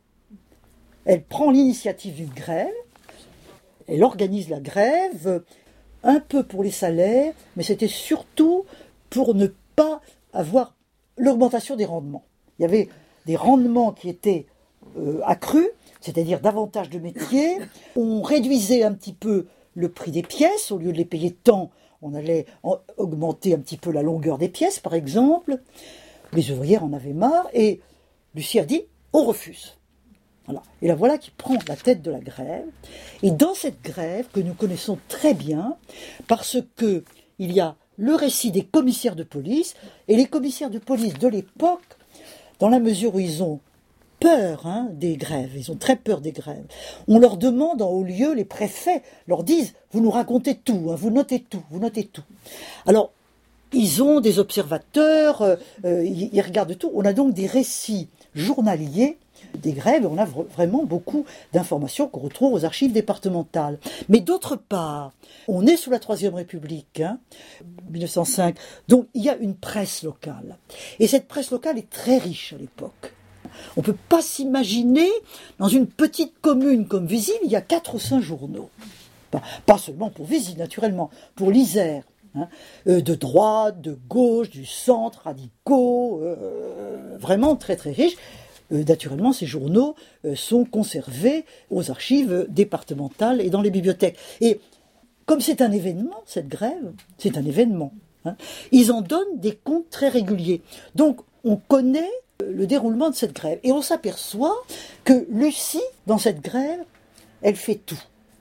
Speaker 1: Elle prend l'initiative d'une grève, elle organise la grève, un peu pour les salaires, mais c'était surtout pour ne pas avoir l'augmentation des rendements. Il y avait des rendements qui étaient euh, accrus, c'est-à-dire davantage de métiers. On réduisait un petit peu le prix des pièces, au lieu de les payer tant, on allait en augmenter un petit peu la longueur des pièces, par exemple. Les ouvrières en avaient marre, et Lucie a dit « on refuse ». Voilà. Et la voilà qui prend la tête de la grève. Et dans cette grève, que nous connaissons très bien, parce que il y a le récit des commissaires de police, et les commissaires de police de l'époque, dans la mesure où ils ont peur hein, des grèves, ils ont très peur des grèves, on leur demande en haut lieu, les préfets leur disent « vous nous racontez tout, hein, vous notez tout, vous notez tout ». Alors, ils ont des observateurs, euh, ils, ils regardent tout. On a donc des récits journaliers des grèves, et on a vraiment beaucoup d'informations qu'on retrouve aux archives départementales. Mais d'autre part, on est sous la Troisième République, hein, mille neuf cent cinq, donc il y a une presse locale. Et cette presse locale est très riche à l'époque. On ne peut pas s'imaginer, dans une petite commune comme Vézines, il y a quatre ou cinq journaux. Pas, pas seulement pour Vézines, naturellement, pour l'Isère. Hein, euh, de droite, de gauche, du centre, radicaux, euh, vraiment très très riches. Euh, naturellement, ces journaux euh, sont conservés aux archives départementales et dans les bibliothèques. Et comme c'est un événement, cette grève, c'est un événement, hein, ils en donnent des comptes très réguliers. Donc, on connaît le déroulement de cette grève. Et on s'aperçoit que Lucie, dans cette grève, elle fait tout.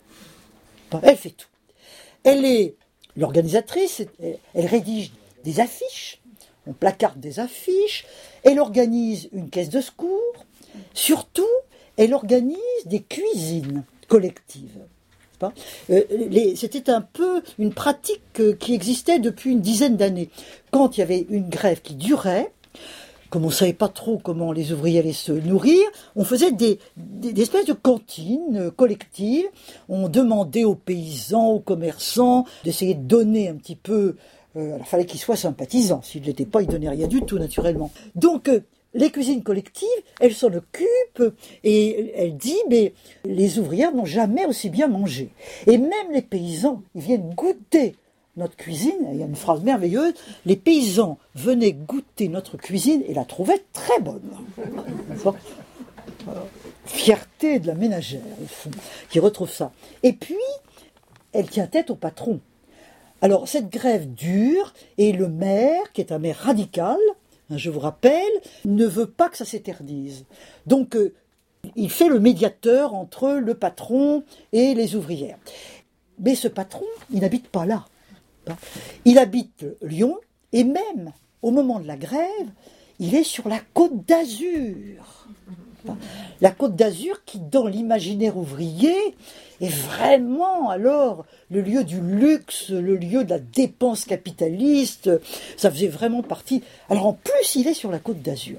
Speaker 1: Elle fait tout. Elle est l'organisatrice, elle rédige des affiches, on placarde des affiches, elle organise une caisse de secours, surtout, elle organise des cuisines collectives. C'était un peu une pratique qui existait depuis une dizaine d'années. Quand il y avait une grève qui durait, comme on ne savait pas trop comment les ouvriers allaient se nourrir, on faisait des, des, des espèces de cantines collectives. On demandait aux paysans, aux commerçants, d'essayer de donner un petit peu. Euh, alors, il fallait qu'ils soient sympathisants. S'ils ne l'étaient pas, ils ne donnaient rien du tout, naturellement. Donc, euh, les cuisines collectives, elles s'en occupent et elle dit, mais les ouvrières n'ont jamais aussi bien mangé. Et même les paysans, ils viennent goûter notre cuisine, il y a une phrase merveilleuse, les paysans venaient goûter notre cuisine et la trouvaient très bonne. Fierté de la ménagère, au fond, qui retrouve ça. Et puis, elle tient tête au patron. Alors, cette grève dure, et le maire, qui est un maire radical, je vous rappelle, ne veut pas que ça s'éternise. Donc, euh, il fait le médiateur entre le patron et les ouvrières. Mais ce patron, il n'habite pas là. Il habite Lyon, et même au moment de la grève, il est sur la Côte d'Azur. La Côte d'Azur qui, dans l'imaginaire ouvrier, est vraiment alors le lieu du luxe, le lieu de la dépense capitaliste. Ça faisait vraiment partie. Alors en plus, il est sur la Côte d'Azur.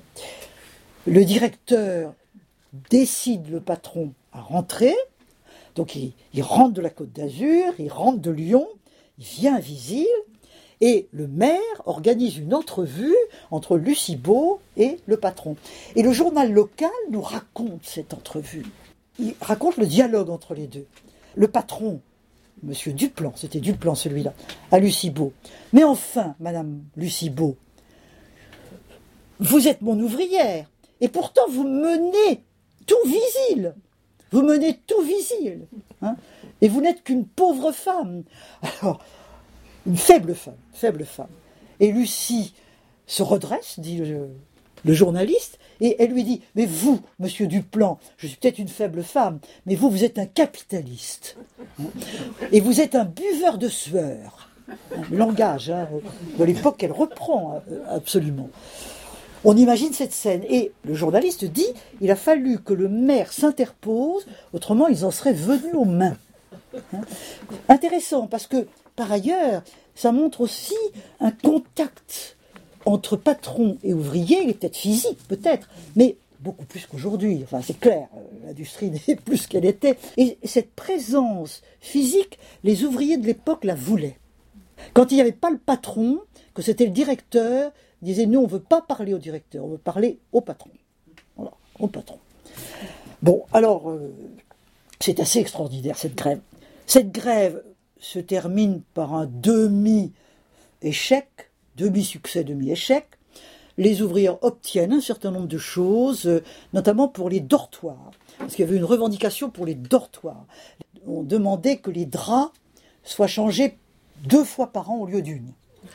Speaker 1: Le directeur décide, le patron, à rentrer. Donc il, il rentre de la Côte d'Azur, il rentre de Lyon. Il vient à Vézines et le maire organise une entrevue entre Lucie Beau et le patron. Et le journal local nous raconte cette entrevue. Il raconte le dialogue entre les deux. Le patron, monsieur Duplan, c'était Duplan celui-là, à Lucie Beau. Mais enfin, madame Lucie Beau, vous êtes mon ouvrière et pourtant vous menez tout Vézines. Vous menez tout Vézines. Hein, et vous n'êtes qu'une pauvre femme. Alors, une faible femme, faible femme. Et Lucie se redresse, dit le, le journaliste, et elle lui dit, mais vous, monsieur Duplan, je suis peut-être une faible femme, mais vous, vous êtes un capitaliste. Hein, et vous êtes un buveur de sueur. Hein, le langage, hein, de l'époque, elle reprend absolument. On imagine cette scène. Et le journaliste dit, il a fallu que le maire s'interpose, autrement ils en seraient venus aux mains. Hein, intéressant, parce que, par ailleurs, ça montre aussi un contact entre patron et ouvrier, il est peut-être physique, peut-être, mais beaucoup plus qu'aujourd'hui. Enfin, c'est clair, l'industrie n'est plus ce qu'elle était. Et cette présence physique, les ouvriers de l'époque la voulaient. Quand il n'y avait pas le patron, que c'était le directeur, ils disaient, nous, on ne veut pas parler au directeur, on veut parler au patron. Voilà. au patron. Bon, alors, euh, c'est assez extraordinaire cette grève. Cette grève se termine par un demi-échec, demi-succès, demi-échec. Les ouvrières obtiennent un certain nombre de choses, euh, notamment pour les dortoirs, parce qu'il y avait une revendication pour les dortoirs. On demandait que les draps soient changés deux fois par an au lieu d'une.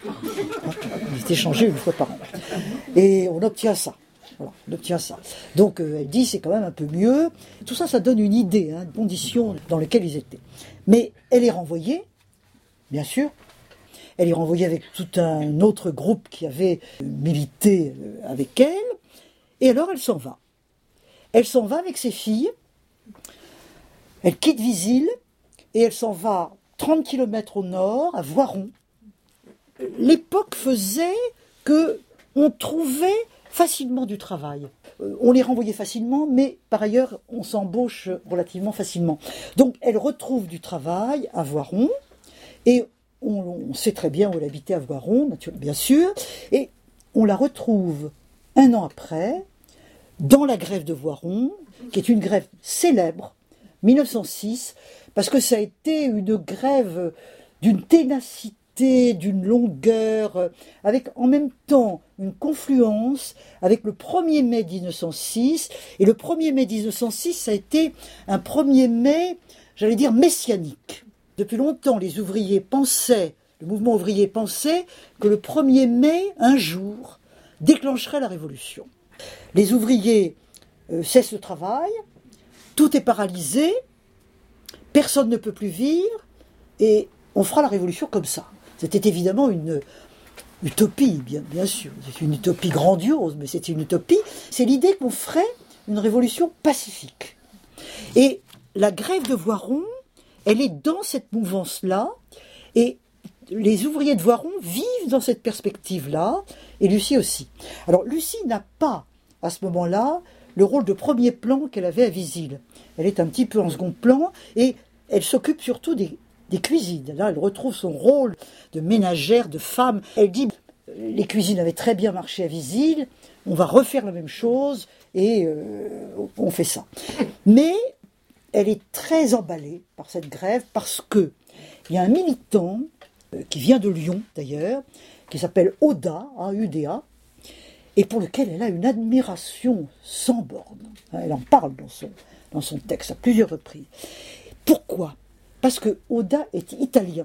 Speaker 1: Ils étaient changés une fois par an. Et on obtient ça. Voilà, on obtient ça. Donc euh, elle dit c'est quand même un peu mieux. Tout ça, ça donne une idée, hein, des conditions dans lesquelles ils étaient. Mais elle est renvoyée, bien sûr. Elle est renvoyée avec tout un autre groupe qui avait milité avec elle. Et alors elle s'en va. Elle s'en va avec ses filles. Elle quitte Visil et elle s'en va trente kilomètres au nord, à Voiron. L'époque faisait qu'on trouvait facilement du travail. On les renvoyait facilement, mais par ailleurs, on s'embauche relativement facilement. Donc elle retrouve du travail à Voiron et On, on sait très bien où elle habitait à Voiron, bien sûr, et on la retrouve un an après, dans la grève de Voiron, qui est une grève célèbre, mille neuf cent six, parce que ça a été une grève d'une ténacité, d'une longueur, avec en même temps une confluence avec le premier mai mille neuf cent six, et le premier mai mille neuf cent six, ça a été un premier mai, j'allais dire, messianique. Depuis longtemps, les ouvriers pensaient, le mouvement ouvrier pensait que le premier mai, un jour, déclencherait la révolution. Les ouvriers euh, cessent le travail, tout est paralysé, personne ne peut plus vivre, et on fera la révolution comme ça. C'était évidemment une utopie, bien, bien sûr. C'est une utopie grandiose, mais c'est une utopie. C'est l'idée qu'on ferait une révolution pacifique. Et la grève de Voiron, elle est dans cette mouvance-là, et les ouvriers de Voiron vivent dans cette perspective-là, et Lucie aussi. Alors Lucie n'a pas, à ce moment-là, le rôle de premier plan qu'elle avait à Visil. Elle est un petit peu en second plan, et elle s'occupe surtout des, des cuisines. Là, elle retrouve son rôle de ménagère, de femme. Elle dit, les cuisines avaient très bien marché à Visil, on va refaire la même chose, et euh, on fait ça. Mais elle est très emballée par cette grève parce que il y a un militant euh, qui vient de Lyon d'ailleurs, qui s'appelle Oda, A U D A, et pour lequel elle a une admiration sans borne. Elle en parle dans son, dans son texte à plusieurs reprises. Pourquoi ? Parce que Oda est italien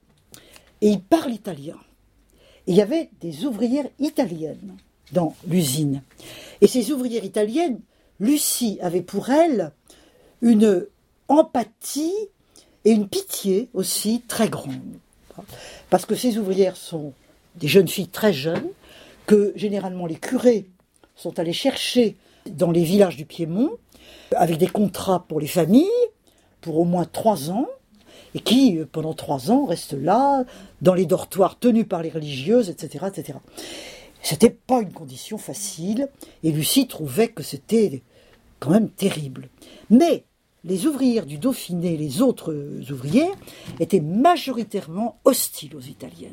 Speaker 1: et il parle italien. Et il y avait des ouvrières italiennes dans l'usine. Et ces ouvrières italiennes, Lucie avait pour elles une empathie et une pitié aussi très grande. Parce que ces ouvrières sont des jeunes filles très jeunes, que généralement les curés sont allés chercher dans les villages du Piémont, avec des contrats pour les familles, pour au moins trois ans, et qui, pendant trois ans, restent là, dans les dortoirs tenus par les religieuses, et cetera, et cetera. C'était pas une condition facile, et Lucie trouvait que c'était quand même terrible. Mais les ouvrières du Dauphiné, les autres ouvrières, étaient majoritairement hostiles aux Italiennes.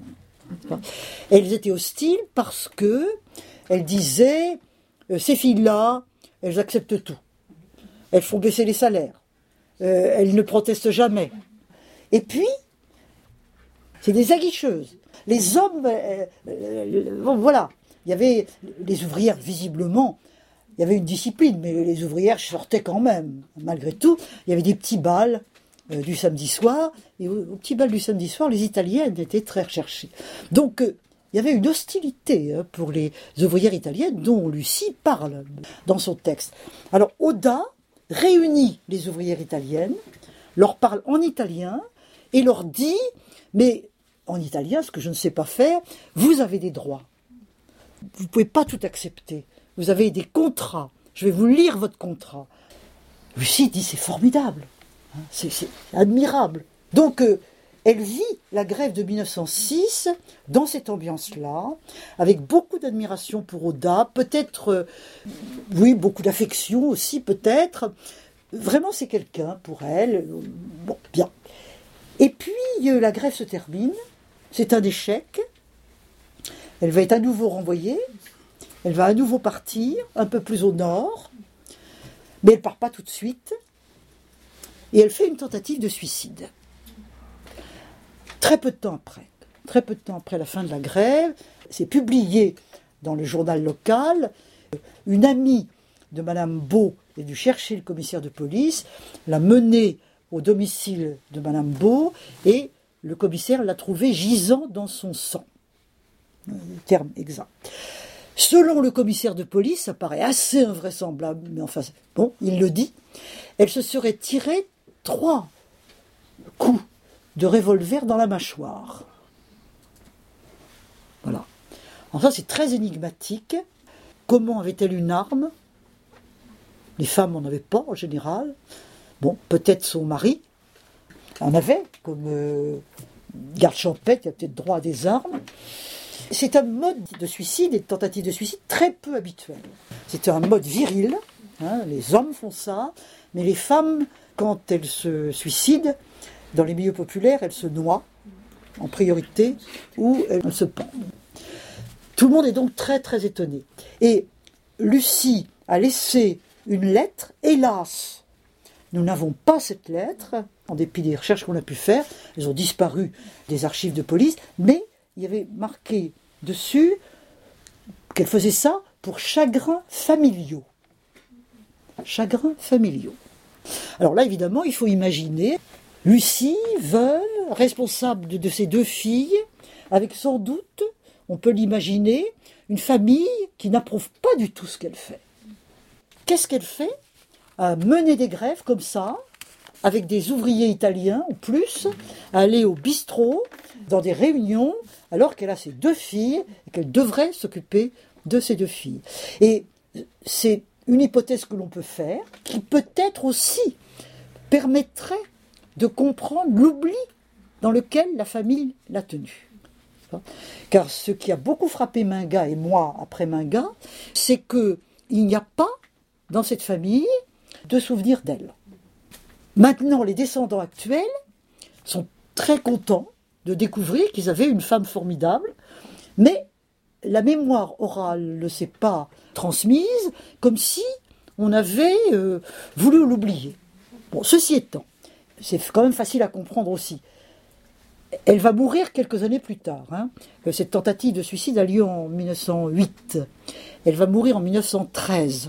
Speaker 1: Elles étaient hostiles parce que elles disaient euh, ces filles-là, elles acceptent tout. Elles font baisser les salaires. Euh, elles ne protestent jamais. Et puis, c'est des aguicheuses. Les hommes, euh, euh, bon, voilà. Il y avait les ouvrières, visiblement, il y avait une discipline, mais les ouvrières sortaient quand même, malgré tout. Il y avait des petits bals euh, du samedi soir, et au, au petit bal du samedi soir, les Italiennes étaient très recherchées. Donc, euh, il y avait une hostilité hein, pour les ouvrières italiennes, dont Lucie parle dans son texte. Alors, Oda réunit les ouvrières italiennes, leur parle en italien, et leur dit, mais en italien, ce que je ne sais pas faire, vous avez des droits. Vous ne pouvez pas tout accepter. Vous avez des contrats. Je vais vous lire votre contrat. Lucie dit, c'est formidable. C'est, c'est admirable. Donc, euh, elle vit la grève de mille neuf cent six dans cette ambiance-là, avec beaucoup d'admiration pour Oda, peut-être, euh, oui, beaucoup d'affection aussi, peut-être. Vraiment, c'est quelqu'un pour elle. Bon, bien. Et puis, euh, la grève se termine. C'est un échec. Elle va être à nouveau renvoyée. Elle va à nouveau partir, un peu plus au nord. Mais elle ne part pas tout de suite, et elle fait une tentative de suicide. Très peu de temps après, très peu de temps après la fin de la grève, c'est publié dans le journal local. Une amie de Madame Beau est dû chercher le commissaire de police, l'a menée au domicile de Madame Beau, et le commissaire l'a trouvée gisant dans son sang. Le terme exact. Selon le commissaire de police, ça paraît assez invraisemblable, mais enfin, bon, il le dit, elle se serait tiré trois coups de revolver dans la mâchoire. Voilà. Enfin, c'est très énigmatique. Comment avait-elle une arme? Les femmes n'en avaient pas en général. Bon, peut-être son mari en avait, comme euh, garde champêtre, il a peut-être droit à des armes. C'est un mode de suicide et de tentative de suicide très peu habituel. C'est un mode viril, hein, les hommes font ça, mais les femmes, quand elles se suicident, dans les milieux populaires, elles se noient en priorité ou elles se pendent. Tout le monde est donc très très étonné. Et Lucie a laissé une lettre, hélas, nous n'avons pas cette lettre, en dépit des recherches qu'on a pu faire, elles ont disparu des archives de police, mais il y avait marqué dessus qu'elle faisait ça pour chagrins familiaux. Chagrins familiaux. Alors là, évidemment, il faut imaginer Lucie, veuve, responsable de, de ses deux filles, avec sans doute, on peut l'imaginer, une famille qui n'approuve pas du tout ce qu'elle fait. Qu'est-ce qu'elle fait? À mener des grèves comme ça, avec des ouvriers italiens ou plus, à aller au bistrot, dans des réunions, alors qu'elle a ses deux filles et qu'elle devrait s'occuper de ses deux filles. Et c'est une hypothèse que l'on peut faire, qui peut-être aussi permettrait de comprendre l'oubli dans lequel la famille l'a tenue. Car ce qui a beaucoup frappé Mingat et moi après Mingat, c'est qu'il n'y a pas dans cette famille de souvenir d'elle. Maintenant, les descendants actuels sont très contents de découvrir qu'ils avaient une femme formidable, mais la mémoire orale ne s'est pas transmise, comme si on avait euh, voulu l'oublier. Bon, ceci étant, c'est quand même facile à comprendre aussi. Elle va mourir quelques années plus tard. Hein. Cette tentative de suicide a lieu en mille neuf cent huit. Elle va mourir en mille neuf cent treize.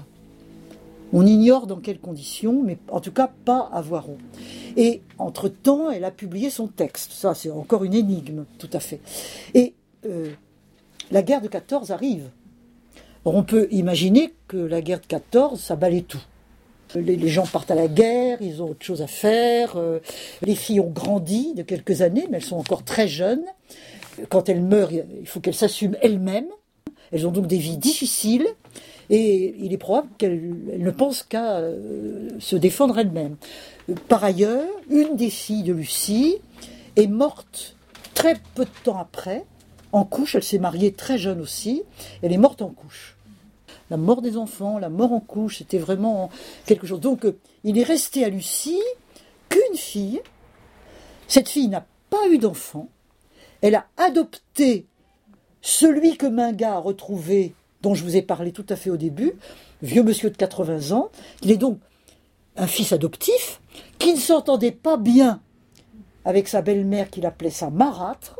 Speaker 1: On ignore dans quelles conditions, mais en tout cas pas à Voiron. Et entre-temps, elle a publié son texte. Ça, c'est encore une énigme, tout à fait. Et euh, la guerre de quatorze arrive. Or, on peut imaginer que la guerre de quatorze, ça balait tout. Les, les gens partent à la guerre, ils ont autre chose à faire. Euh, les filles ont grandi de quelques années, mais elles sont encore très jeunes. Quand elles meurent, il faut qu'elles s'assument elles-mêmes. Elles ont donc des vies difficiles. Et il est probable qu'elle ne pense qu'à euh, se défendre elle-même. Par ailleurs, une des filles de Lucie est morte très peu de temps après, en couche. Elle s'est mariée très jeune aussi. Elle est morte en couche. La mort des enfants, la mort en couche, c'était vraiment quelque chose. Donc, euh, il est resté à Lucie qu'une fille. Cette fille n'a pas eu d'enfant. Elle a adopté celui que Mingat a retrouvé, dont je vous ai parlé tout à fait au début, vieux monsieur de quatre-vingts ans. Il est donc un fils adoptif qui ne s'entendait pas bien avec sa belle-mère qu'il appelait sa marâtre,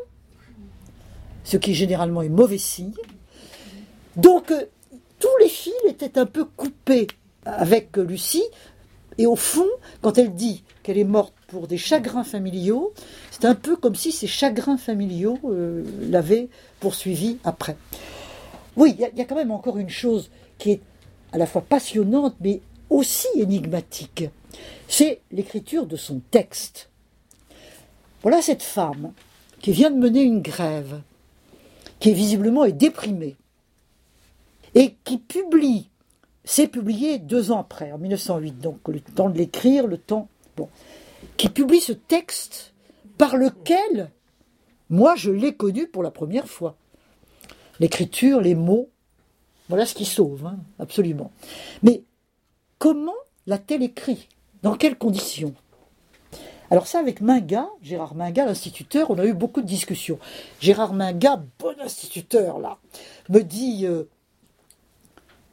Speaker 1: ce qui généralement est mauvais signe. Donc, euh, tous les fils étaient un peu coupés avec Lucie. Et au fond, quand elle dit qu'elle est morte pour des chagrins familiaux, c'est un peu comme si ces chagrins familiaux euh, l'avaient poursuivie après. Oui, il y, y a quand même encore une chose qui est à la fois passionnante, mais aussi énigmatique. C'est l'écriture de son texte. Voilà cette femme qui vient de mener une grève, qui visiblement est déprimée, et qui publie, c'est publié deux ans après, en mille neuf cent huit, donc le temps de l'écrire, le temps... Bon, qui publie ce texte par lequel, moi, je l'ai connu pour la première fois. L'écriture, les mots, voilà ce qui sauve, hein, absolument. Mais comment l'a-t-elle écrit? Dans quelles conditions? Alors ça, avec Mingat, Gérard Mingat, l'instituteur, on a eu beaucoup de discussions. Gérard Mingat, bon instituteur, là, me dit... Euh,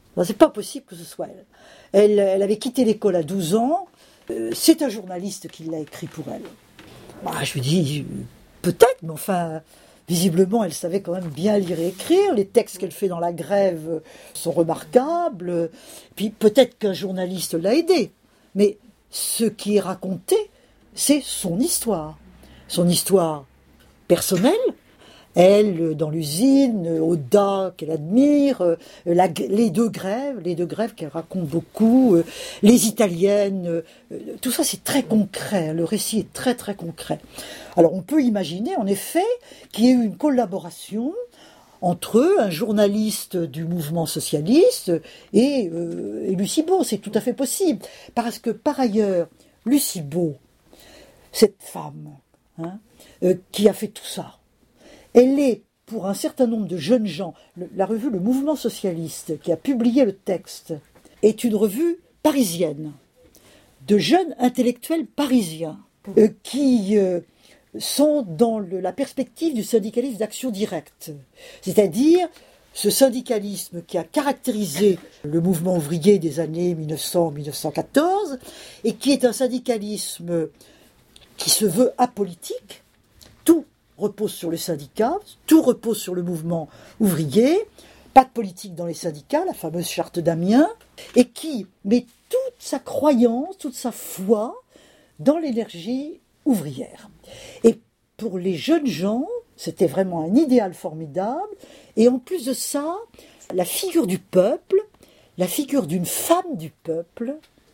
Speaker 1: Non, c'est pas possible que ce soit elle. Elle, elle avait quitté l'école à douze ans. Euh, c'est un journaliste qui l'a écrit pour elle. Bah, je lui dis, peut-être, mais enfin, visiblement, elle savait quand même bien lire et écrire. Les textes qu'elle fait dans la grève sont remarquables. Puis peut-être qu'un journaliste l'a aidée. Mais ce qui est raconté, c'est son histoire. Son histoire personnelle. Elle, dans l'usine, Oda, qu'elle admire, la, les deux grèves, les deux grèves qu'elle raconte beaucoup, les Italiennes, tout ça c'est très concret, le récit est très très concret. Alors on peut imaginer en effet qu'il y ait eu une collaboration entre eux, un journaliste du mouvement socialiste et, euh, et Lucie Beau, c'est tout à fait possible. Parce que par ailleurs, Lucie Beau, cette femme hein, euh, qui a fait tout ça, elle est, pour un certain nombre de jeunes gens, le, la revue Le Mouvement Socialiste, qui a publié le texte, est une revue parisienne, de jeunes intellectuels parisiens, euh, qui euh, sont dans le, la perspective du syndicalisme d'action directe. C'est-à-dire ce syndicalisme qui a caractérisé le mouvement ouvrier des années mille neuf cents à mille neuf cent quatorze, et qui est un syndicalisme qui se veut apolitique, tout repose sur le syndicat, tout repose sur le mouvement ouvrier, pas de politique dans les syndicats, la fameuse charte d'Amiens, et qui met toute sa croyance, toute sa foi dans l'énergie ouvrière. Et pour les jeunes gens, c'était vraiment un idéal formidable, et en plus de ça, la figure du peuple, la figure d'une femme du peuple,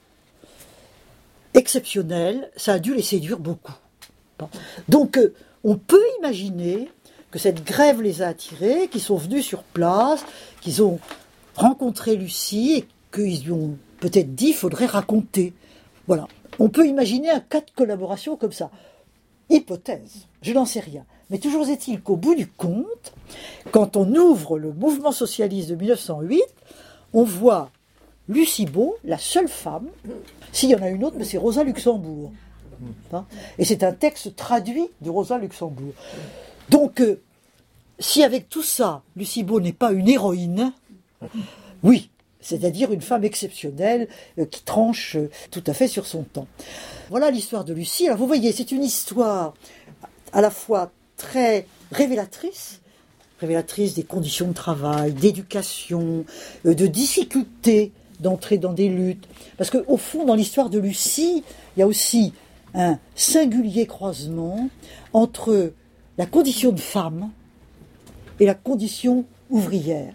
Speaker 1: exceptionnelle, ça a dû les séduire beaucoup. Bon. Donc, euh, on peut imaginer que cette grève les a attirés, qu'ils sont venus sur place, qu'ils ont rencontré Lucie et qu'ils lui ont peut-être dit qu'il faudrait raconter. Voilà. On peut imaginer un cas de collaboration comme ça. Hypothèse, je n'en sais rien. Mais toujours est-il qu'au bout du compte, quand on ouvre le mouvement socialiste de mille neuf cent huit, on voit Lucie Beau, la seule femme. S'il y en a une autre, mais c'est Rosa Luxembourg. Et c'est un texte traduit de Rosa Luxembourg. Donc, euh, si avec tout ça, Lucie Beau n'est pas une héroïne, oui, c'est-à-dire une femme exceptionnelle euh, qui tranche euh, tout à fait sur son temps. Voilà l'histoire de Lucie. Alors vous voyez, c'est une histoire à la fois très révélatrice, révélatrice des conditions de travail, d'éducation, euh, de difficultés d'entrer dans des luttes. Parce qu'au fond, dans l'histoire de Lucie, il y a aussi un singulier croisement entre la condition de femme et la condition ouvrière.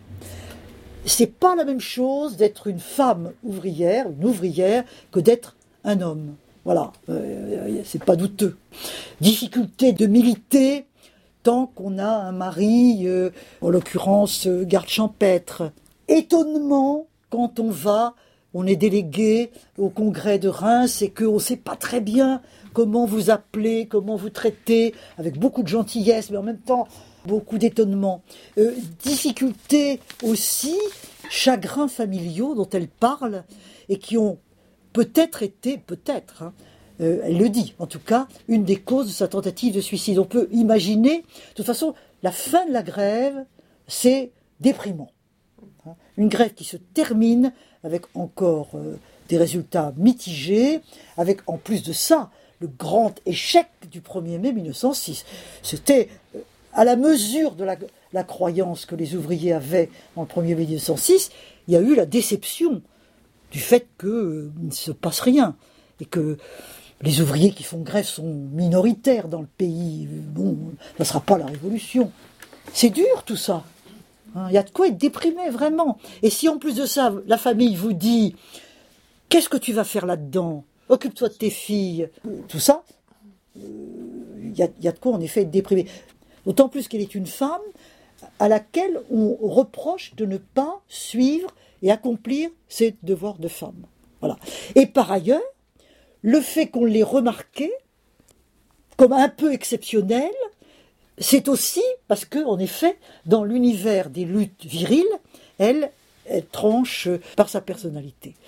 Speaker 1: C'est pas la même chose d'être une femme ouvrière, une ouvrière, que d'être un homme. Voilà, euh, c'est pas douteux. Difficulté de militer tant qu'on a un mari, euh, en l'occurrence euh, garde champêtre. Étonnement quand on va, on est délégué au congrès de Reims et qu'on ne sait pas très bien comment vous appeler, comment vous traiter, avec beaucoup de gentillesse, mais en même temps beaucoup d'étonnement. Euh, difficultés aussi, chagrins familiaux dont elle parle et qui ont peut-être été, peut-être, hein, euh, elle le dit en tout cas, une des causes de sa tentative de suicide. On peut imaginer, de toute façon, la fin de la grève, c'est déprimant. Hein, une grève qui se termine avec encore euh, des résultats mitigés, avec en plus de ça, le grand échec du premier mai mille neuf cent six. C'était euh, à la mesure de la, la croyance que les ouvriers avaient en le premier mai mille neuf cent six, il y a eu la déception du fait qu'il euh, ne se passe rien et que les ouvriers qui font grève sont minoritaires dans le pays. Bon, ça ne sera pas la révolution. C'est dur tout ça. Il y a de quoi être déprimé, vraiment. Et si en plus de ça, la famille vous dit « Qu'est-ce que tu vas faire là-dedans ? Occupe-toi de tes filles. » Tout ça, il euh, y, y a de quoi en effet être déprimé. D'autant plus qu'elle est une femme à laquelle on reproche de ne pas suivre et accomplir ses devoirs de femme. Voilà. Et par ailleurs, le fait qu'on l'ait remarqué comme un peu exceptionnel, c'est aussi parce que, en effet, dans l'univers des luttes viriles, elle, elle tranche par sa personnalité.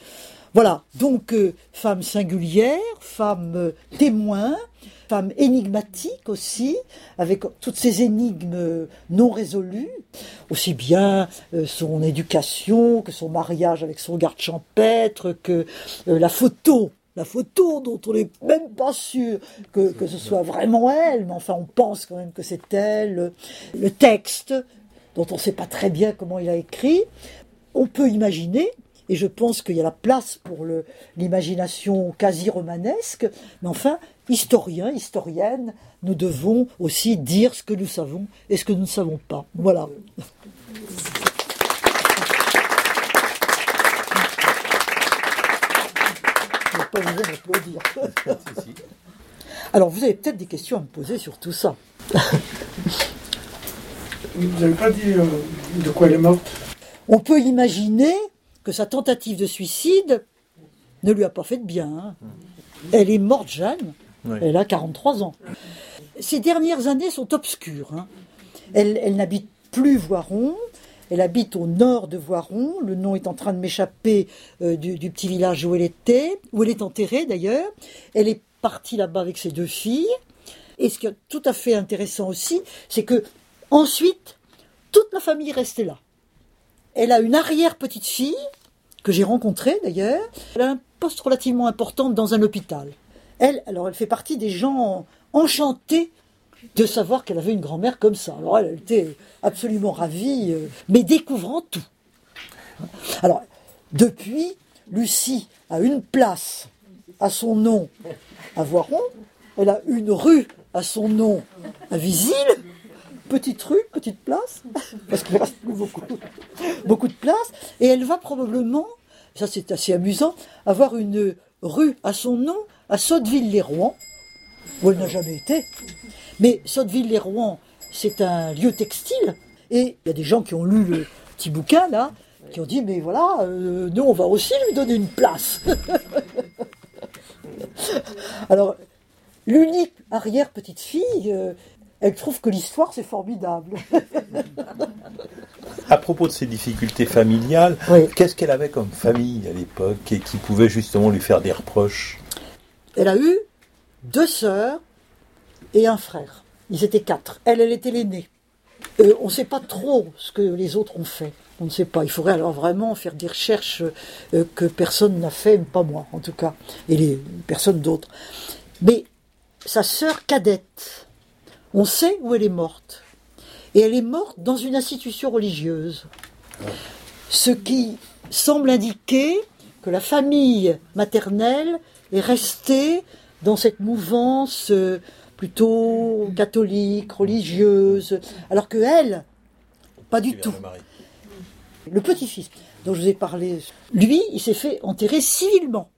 Speaker 1: Voilà, donc euh, femme singulière, femme euh, témoin, femme énigmatique aussi, avec toutes ces énigmes non résolues, aussi bien euh, son éducation que son mariage avec son garde champêtre, que euh, la photo, la photo dont on n'est même pas sûr que, que ce soit vraiment elle, mais enfin on pense quand même que c'est elle, le texte dont on ne sait pas très bien comment il a écrit. On peut imaginer, et je pense qu'il y a la place pour le, l'imagination quasi romanesque, mais enfin, historiens, historiennes, nous devons aussi dire ce que nous savons et ce que nous ne savons pas. Voilà. Je ne vais pas vous applaudir. Alors, vous avez peut-être des questions à me poser sur tout ça.
Speaker 2: Vous n'avez pas dit euh, de quoi elle est morte?
Speaker 1: On peut imaginer que sa tentative de suicide ne lui a pas fait de bien. Hein. Elle est morte jeune, oui. Elle a quarante-trois ans. Ses dernières années sont obscures. Hein. Elle, elle n'habite plus Voiron, elle habite au nord de Voiron, le nom est en train de m'échapper euh, du, du petit village où elle était, où elle est enterrée d'ailleurs. Elle est partie là-bas avec ses deux filles. Et ce qui est tout à fait intéressant aussi, c'est que ensuite, toute la famille est restée là. Elle a une arrière-petite-fille, que j'ai rencontrée d'ailleurs. Elle a un poste relativement important dans un hôpital. Elle, alors elle fait partie des gens enchantés de savoir qu'elle avait une grand-mère comme ça. Alors elle, elle était absolument ravie, euh, mais découvrant tout. Alors, depuis, Lucie a une place à son nom à Voiron. Elle a une rue à son nom à Visil. Petite rue, petite place, parce qu'il ne reste plus beaucoup, beaucoup de place. Et elle va probablement, ça c'est assez amusant, avoir une rue à son nom à Sotteville-les-Rouen, où elle n'a jamais été. Mais Sotteville-les-Rouen, c'est un lieu textile. Et il y a des gens qui ont lu le petit bouquin, là, qui ont dit, mais voilà, euh, nous on va aussi lui donner une place. Alors, l'unique arrière-petite-fille... Euh, elle trouve que l'histoire, c'est formidable.
Speaker 3: À propos de ses difficultés familiales, oui. Qu'est-ce qu'elle avait comme famille à l'époque et qui pouvait justement lui faire des reproches?
Speaker 1: Elle a eu deux sœurs et un frère. Ils étaient quatre. Elle, elle était l'aînée. Euh, on ne sait pas trop ce que les autres ont fait. On ne sait pas. Il faudrait alors vraiment faire des recherches euh, que personne n'a fait, pas moi en tout cas, et les personnes d'autres. Mais sa sœur cadette, on sait où elle est morte. Et elle est morte dans une institution religieuse. Ce qui semble indiquer que la famille maternelle est restée dans cette mouvance plutôt catholique, religieuse, alors que elle, pas du tout. Le petit-fils dont je vous ai parlé, lui, il s'est fait enterrer civilement.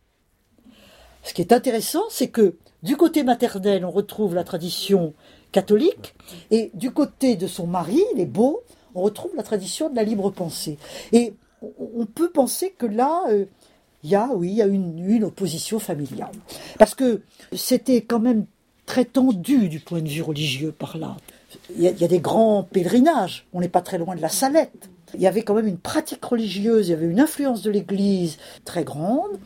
Speaker 1: Ce qui est intéressant, c'est que du côté maternel, on retrouve la tradition catholique, et du côté de son mari, les Beaux, on retrouve la tradition de la libre pensée. Et on peut penser que là, il euh, y a, oui, il y a une, une opposition familiale. Parce que c'était quand même très tendu du point de vue religieux par là. Il y a, il y a des grands pèlerinages, on n'est pas très loin de la Salette. Il y avait quand même une pratique religieuse, il y avait une influence de l'Église très grande.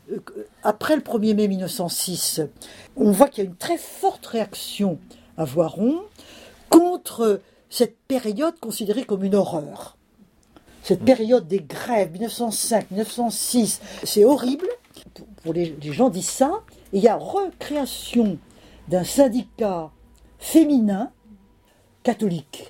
Speaker 1: Après le premier mai mille neuf cent six, on voit qu'il y a une très forte réaction à Voiron contre cette période considérée comme une horreur. Cette période des grèves, mille neuf cent cinq, mille neuf cent six, c'est horrible. Pour les, les gens disent ça. Et il y a recréation d'un syndicat féminin catholique,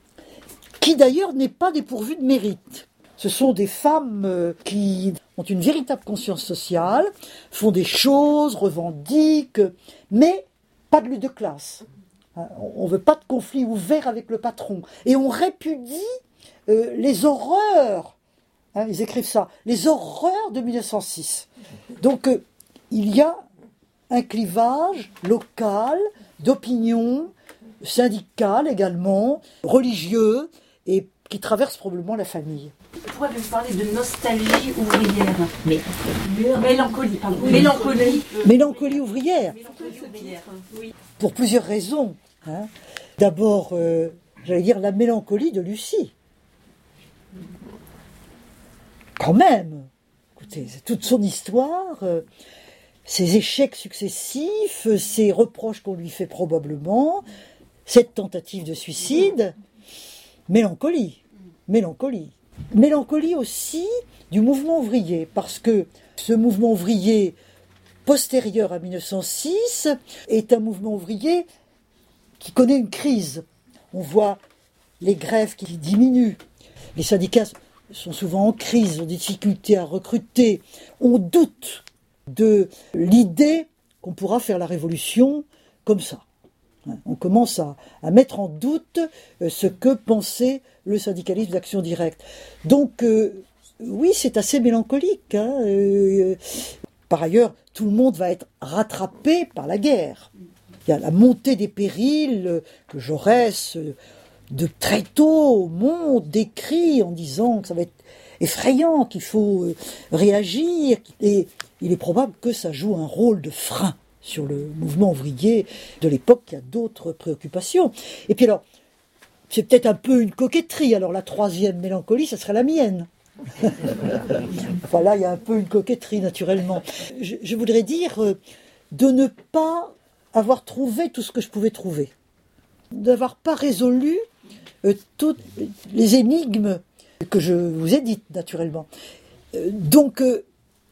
Speaker 1: qui d'ailleurs n'est pas dépourvu de mérite. Ce sont des femmes qui ont une véritable conscience sociale, font des choses, revendiquent, mais pas de lutte de classe. On ne veut pas de conflit ouvert avec le patron. Et on répudie euh, les horreurs, hein, ils écrivent ça, les horreurs de mille neuf cent six. Donc euh, il y a un clivage local, d'opinion, syndical également, religieux, et qui traverse probablement la famille.
Speaker 4: Pourquoi vous parler de nostalgie ouvrière? Mais, mélancolie, pardon. Oui, mélancolie.
Speaker 1: Mélancolie ouvrière.
Speaker 4: Mélancolie ouvrière. Oui.
Speaker 1: Pour plusieurs raisons. Hein. D'abord, euh, j'allais dire la mélancolie de Lucie. Quand même. écoutez, toute son histoire, euh, ses échecs successifs, ses reproches qu'on lui fait probablement, cette tentative de suicide, mélancolie, mélancolie. Mélancolie aussi du mouvement ouvrier, parce que ce mouvement ouvrier postérieur à mille neuf cent six est un mouvement ouvrier qui connaît une crise. On voit les grèves qui diminuent, les syndicats sont souvent en crise, ont des difficultés à recruter, on doute de l'idée qu'on pourra faire la révolution comme ça. On commence à, à mettre en doute ce que pensait le syndicalisme d'Action Directe. Donc, euh, oui, c'est assez mélancolique. Hein. Euh, par ailleurs, tout le monde va être rattrapé par la guerre. Il y a la montée des périls que Jaurès, de très tôt, monte, décrit en disant que ça va être effrayant, qu'il faut réagir. Et il est probable que ça joue un rôle de frein sur le mouvement ouvrier de l'époque qui a d'autres préoccupations. Et puis alors, c'est peut-être un peu une coquetterie. Alors la troisième mélancolie, ça serait la mienne. Enfin là, il y a un peu une coquetterie, naturellement. Je, je voudrais dire euh, de ne pas avoir trouvé tout ce que je pouvais trouver. D'avoir pas résolu euh, toutes les énigmes que je vous ai dites, naturellement. Euh, donc, euh,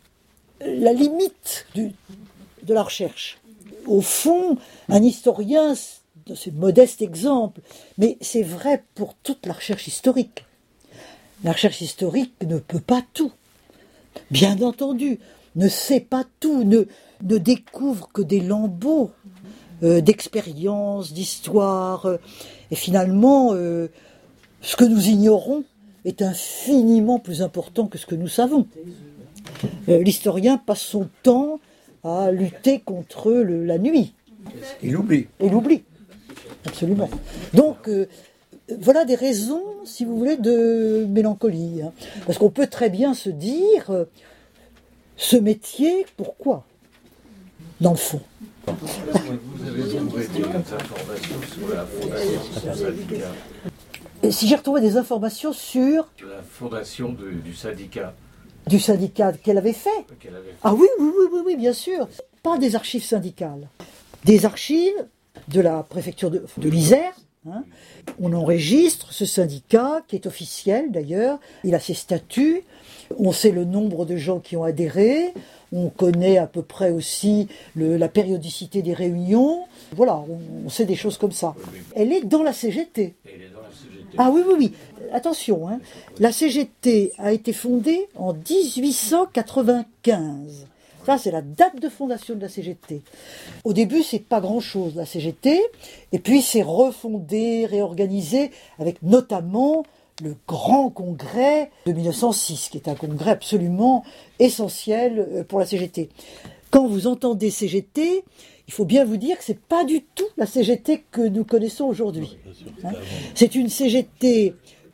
Speaker 1: la limite du, de la recherche. Au fond, un historien, c'est un modeste exemple, mais c'est vrai pour toute la recherche historique. La recherche historique ne peut pas tout, bien entendu, ne sait pas tout, ne, ne découvre que des lambeaux euh, d'expérience, d'histoire, euh, et finalement, euh, ce que nous ignorons est infiniment plus important que ce que nous savons. Euh, l'historien passe son temps à lutter contre le, la nuit.
Speaker 3: Et l'oubli.
Speaker 1: Et l'oubli, absolument. Donc, euh, voilà des raisons, si vous voulez, de mélancolie. Hein. Parce qu'on peut très bien se dire, euh, ce métier, pourquoi ? Dans le fond.
Speaker 5: Vous avez trouvé des informations sur la fondation du syndicat.
Speaker 1: Et si j'ai retrouvé des informations sur...
Speaker 5: La fondation de, du syndicat.
Speaker 1: Du syndicat qu'elle avait fait.
Speaker 5: Qu'elle avait fait.
Speaker 1: Ah oui, oui, oui, oui, oui, bien sûr. Pas des archives syndicales. Des archives de la préfecture de, de l'Isère. Hein. On enregistre ce syndicat, qui est officiel d'ailleurs. Il a ses statuts. On sait le nombre de gens qui ont adhéré. On connaît à peu près aussi le, la périodicité des réunions. Voilà, on, on sait des choses comme ça. Elle est dans la C G T.
Speaker 5: Elle est dans la C G T.
Speaker 1: Ah oui, oui, oui. Attention, hein. La C G T a été fondée en dix-huit cent quatre-vingt-quinze. Ça, c'est la date de fondation de la C G T. Au début, c'est pas grand-chose, la C G T. Et puis, c'est refondé, réorganisé, avec notamment le grand congrès de mille neuf cent six, qui est un congrès absolument essentiel pour la C G T. Quand vous entendez C G T, il faut bien vous dire que c'est pas du tout la C G T que nous connaissons aujourd'hui. Hein. C'est une C G T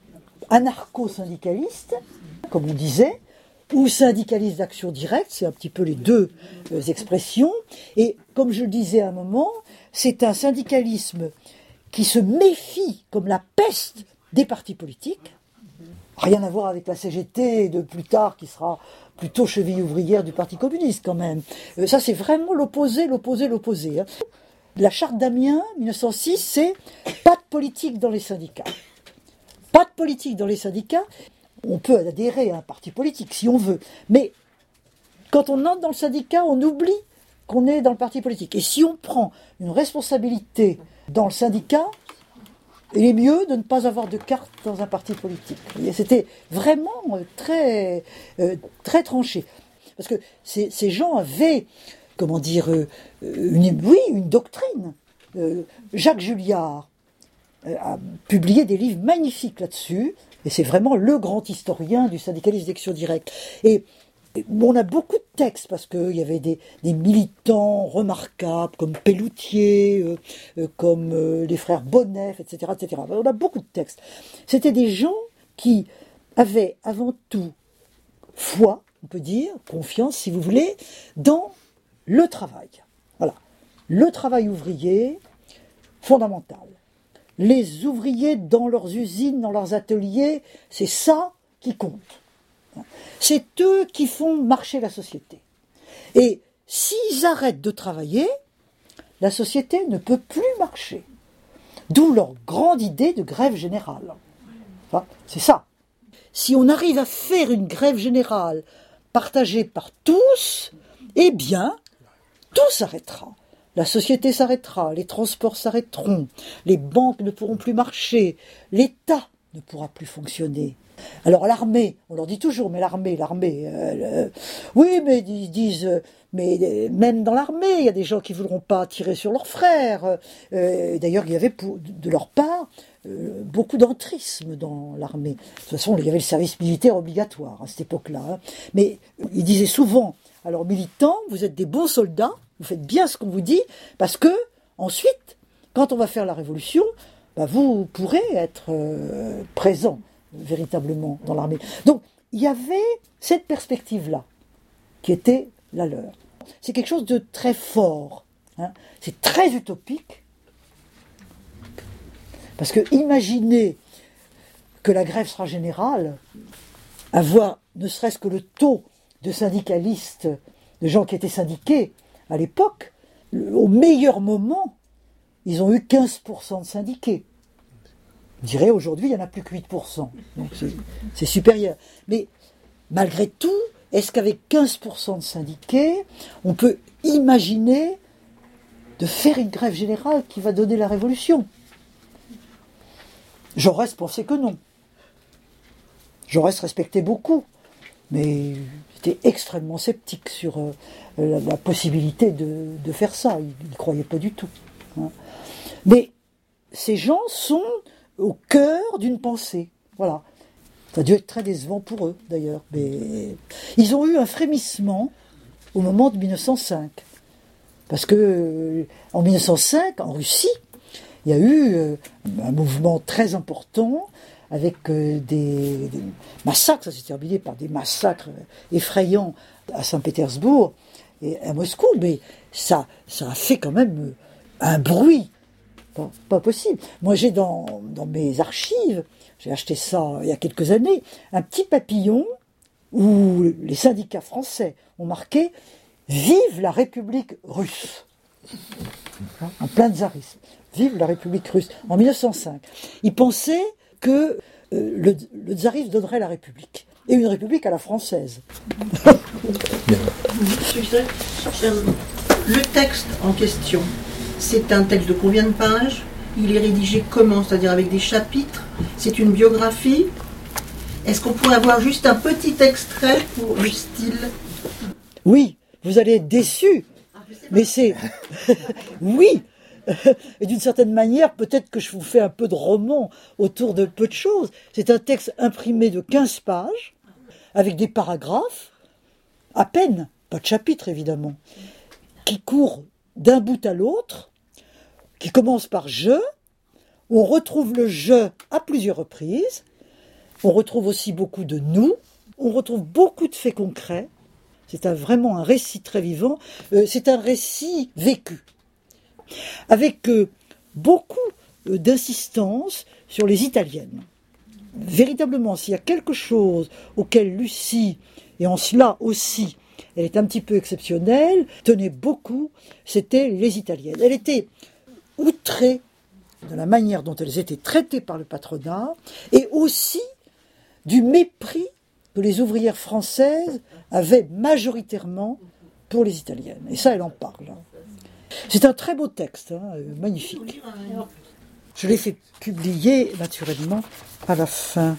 Speaker 1: anarcho-syndicaliste, comme on disait, ou syndicaliste d'Action Directe, c'est un petit peu les deux euh, expressions. Et comme je le disais à un moment, c'est un syndicalisme qui se méfie comme la peste des partis politiques. Rien à voir avec la C G T de plus tard, qui sera plutôt cheville ouvrière du Parti communiste quand même. Euh, ça, c'est vraiment l'opposé, l'opposé, l'opposé. Hein. La charte d'Amiens, mille neuf cent six, c'est pas de politique dans les syndicats. Pas de politique dans les syndicats. On peut adhérer à un parti politique si on veut. Mais quand on entre dans le syndicat, on oublie qu'on est dans le parti politique. Et si on prend une responsabilité dans le syndicat, il est mieux de ne pas avoir de carte dans un parti politique. Et c'était vraiment très, euh, très tranché. Parce que ces, ces gens avaient, comment dire, euh, une, oui, une doctrine. Euh, Jacques Julliard euh, a publié des livres magnifiques là-dessus, et c'est vraiment le grand historien du syndicalisme d'Action Directe. Et on a beaucoup de textes, parce qu'il y avait des, des militants remarquables, comme Pelloutier, euh, euh, comme euh, les frères Bonnef, et cetera, et cetera. On a beaucoup de textes. C'était des gens qui avaient avant tout foi, on peut dire, confiance, si vous voulez, dans le travail. Voilà. Le travail ouvrier, fondamental. Les ouvriers dans leurs usines, dans leurs ateliers, c'est ça qui compte. C'est eux qui font marcher la société. Et s'ils arrêtent de travailler, la société ne peut plus marcher. D'où leur grande idée de grève générale. Enfin, c'est ça. Si on arrive à faire une grève générale partagée par tous, eh bien, tout s'arrêtera. La société s'arrêtera, les transports s'arrêteront, les banques ne pourront plus marcher, l'État ne pourra plus fonctionner. Alors l'armée, on leur dit toujours, mais l'armée, l'armée, euh, euh, oui, mais ils disent, euh, mais euh, même dans l'armée, il y a des gens qui ne voudront pas tirer sur leurs frères. Euh, d'ailleurs, il y avait pour, de leur part euh, beaucoup d'entrisme dans l'armée. De toute façon, il y avait le service militaire obligatoire à cette époque-là. Hein. Mais ils disaient souvent, alors militants, vous êtes des bons soldats, vous faites bien ce qu'on vous dit, parce que ensuite, quand on va faire la révolution, bah, vous pourrez être euh, présents véritablement dans l'armée. Donc, il y avait cette perspective-là, qui était la leur. C'est quelque chose de très fort. Hein. C'est très utopique. Parce que imaginez que la grève sera générale, avoir ne serait-ce que le taux de syndicalistes, de gens qui étaient syndiqués à l'époque, au meilleur moment, ils ont eu quinze pour cent de syndiqués. Je dirais aujourd'hui, il n'y en a plus que huit pour cent. Donc c'est, c'est supérieur. Mais malgré tout, est-ce qu'avec quinze pour cent de syndiqués, on peut imaginer de faire une grève générale qui va donner la révolution ? Jaurès pensait que non. Jaurès respectait beaucoup, mais était extrêmement sceptique sur euh, la, la possibilité de, de faire ça. Il ne croyait pas du tout. Hein. Mais ces gens sont au cœur d'une pensée. Voilà. Ça a dû être très décevant pour eux, d'ailleurs. Mais ils ont eu un frémissement au moment de mille neuf cent cinq. Parce que en mille neuf cent cinq, en Russie, il y a eu un mouvement très important avec des, des massacres. Ça s'est terminé par des massacres effrayants à Saint-Pétersbourg et à Moscou. Mais ça, ça a fait quand même un bruit. Pas, pas possible. Moi, j'ai dans, dans mes archives, j'ai acheté ça il y a quelques années, un petit papillon où les syndicats français ont marqué « Vive la République russe !» en plein tsarisme. « Vive la République russe !» en mille neuf cent cinq. Ils pensaient que euh, le, le tsarisme donnerait la République. Et une République à la française.
Speaker 6: Le texte en question, c'est un texte de combien de pages ? Il est rédigé comment ? C'est-à-dire avec des chapitres ? C'est une biographie ? Est-ce qu'on pourrait avoir juste un petit extrait pour le style ?
Speaker 1: Oui, vous allez être déçus. Mais c'est... oui. Et d'une certaine manière, peut-être que je vous fais un peu de roman autour de peu de choses. C'est un texte imprimé de quinze pages, avec des paragraphes, à peine, pas de chapitres évidemment, qui courent d'un bout à l'autre, qui commence par « je », on retrouve le « je » à plusieurs reprises, on retrouve aussi beaucoup de « nous », on retrouve beaucoup de faits concrets, c'est un, vraiment un récit très vivant, euh, c'est un récit vécu, avec euh, beaucoup euh, d'insistance sur les Italiennes. Véritablement, s'il y a quelque chose auquel Lucie, et en cela aussi, elle est un petit peu exceptionnelle, tenait beaucoup, c'était les Italiennes. Elle était outrée de la manière dont elles étaient traitées par le patronat et aussi du mépris que les ouvrières françaises avaient majoritairement pour les Italiennes. Et ça, elle en parle. C'est un très beau texte, hein, magnifique. Je l'ai fait publier, naturellement, à la fin.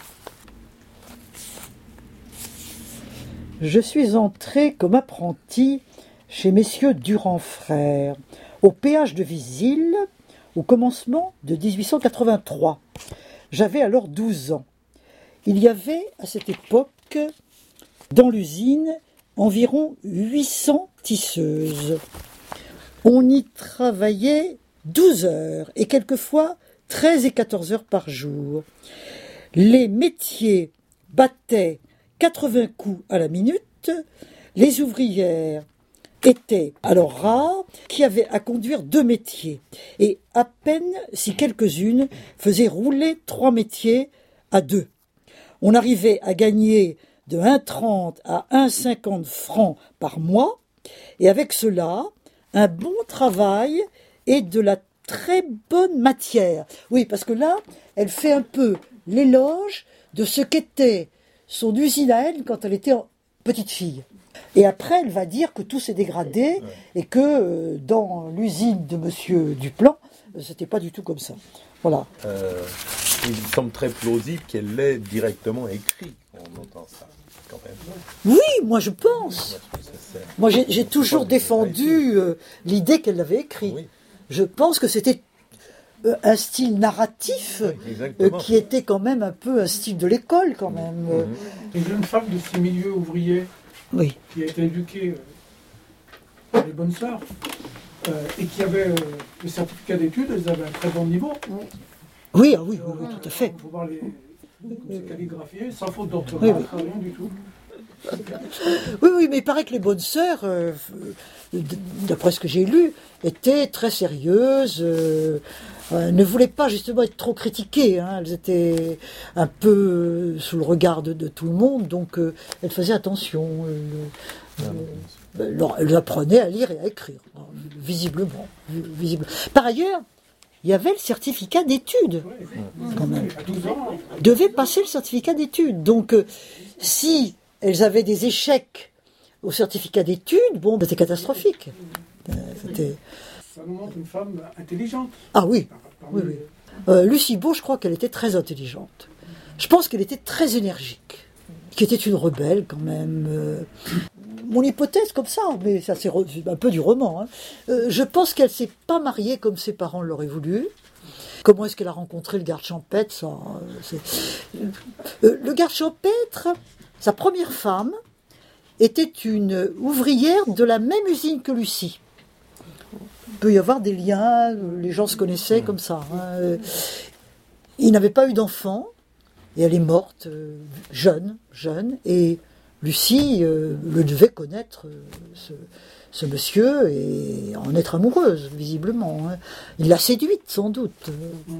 Speaker 1: Je suis entré comme apprenti chez messieurs Durand Frères, au péage de Visil, au commencement de dix-huit cent quatre-vingt-trois. J'avais alors douze ans. Il y avait, à cette époque, dans l'usine, environ huit cents tisseuses. On y travaillait douze heures, et quelquefois treize et quatorze heures par jour. Les métiers battaient quatre-vingts coups à la minute. Les ouvrières étaient alors rares, qui avaient à conduire deux métiers, et à peine si quelques-unes faisaient rouler trois métiers à deux. On arrivait à gagner de un virgule trente à un virgule cinquante francs par mois, et avec cela, un bon travail et de la très bonne matière. Oui, parce que là, elle fait un peu l'éloge de ce qu'était son usine à elle quand elle était petite fille. Et après, elle va dire que tout s'est dégradé et que euh, dans l'usine de Monsieur Duplan, euh, c'était pas du tout comme ça. Voilà.
Speaker 3: Euh, il me semble très plausible qu'elle l'ait directement écrit. On entend ça, quand même.
Speaker 1: Oui, moi je pense. Moi j'ai, j'ai toujours défendu euh, l'idée qu'elle l'avait écrit. Oui. Je pense que c'était euh, un style narratif
Speaker 3: oui,
Speaker 1: euh, qui était quand même un peu un style de l'école quand même.
Speaker 2: Mmh. Une jeune femme de ces milieux ouvriers
Speaker 1: oui.
Speaker 2: qui a été éduquée euh, par les bonnes sœurs euh, et qui avait euh, le certificat d'études, elles avaient un très bon niveau.
Speaker 1: Oui, ah oui, oui, oui, tout à fait.
Speaker 2: Il faut voir les, les calligraphiés, sans faute d'orthographe, oui, oui. Rien du tout.
Speaker 1: Oui, oui, mais il paraît que les bonnes sœurs, euh, d'après ce que j'ai lu, étaient très sérieuses, euh, euh, ne voulaient pas justement être trop critiquées. Hein, elles étaient un peu sous le regard de, de tout le monde, donc euh, elles faisaient attention. Euh, euh, elles apprenaient à lire et à écrire, visiblement. Visible. Par ailleurs, il y avait le certificat d'études, quand même. Devait passer le certificat d'études. Donc, euh, si elles avaient des échecs au certificat d'études, bon, c'était catastrophique. Euh, c'était...
Speaker 2: Ça nous montre une femme intelligente.
Speaker 1: Ah oui, oui, oui. Euh, Lucie Beau, je crois qu'elle était très intelligente. Je pense qu'elle était très énergique, qui était une rebelle quand même. Euh, mon hypothèse comme ça, mais ça c'est un peu du roman. Hein. Euh, je pense qu'elle s'est pas mariée comme ses parents l'auraient voulu. Comment est-ce qu'elle a rencontré le garde champêtre ça, c'est... Euh, Le garde champêtre, sa première femme, était une ouvrière de la même usine que Lucie. Il peut y avoir des liens, les gens se connaissaient comme ça. Hein. Il n'avait pas eu d'enfant, et elle est morte euh, jeune, jeune, et Lucie euh, le devait connaître, euh, ce, ce monsieur, et en être amoureuse, visiblement. Hein. Il l'a séduite, sans doute.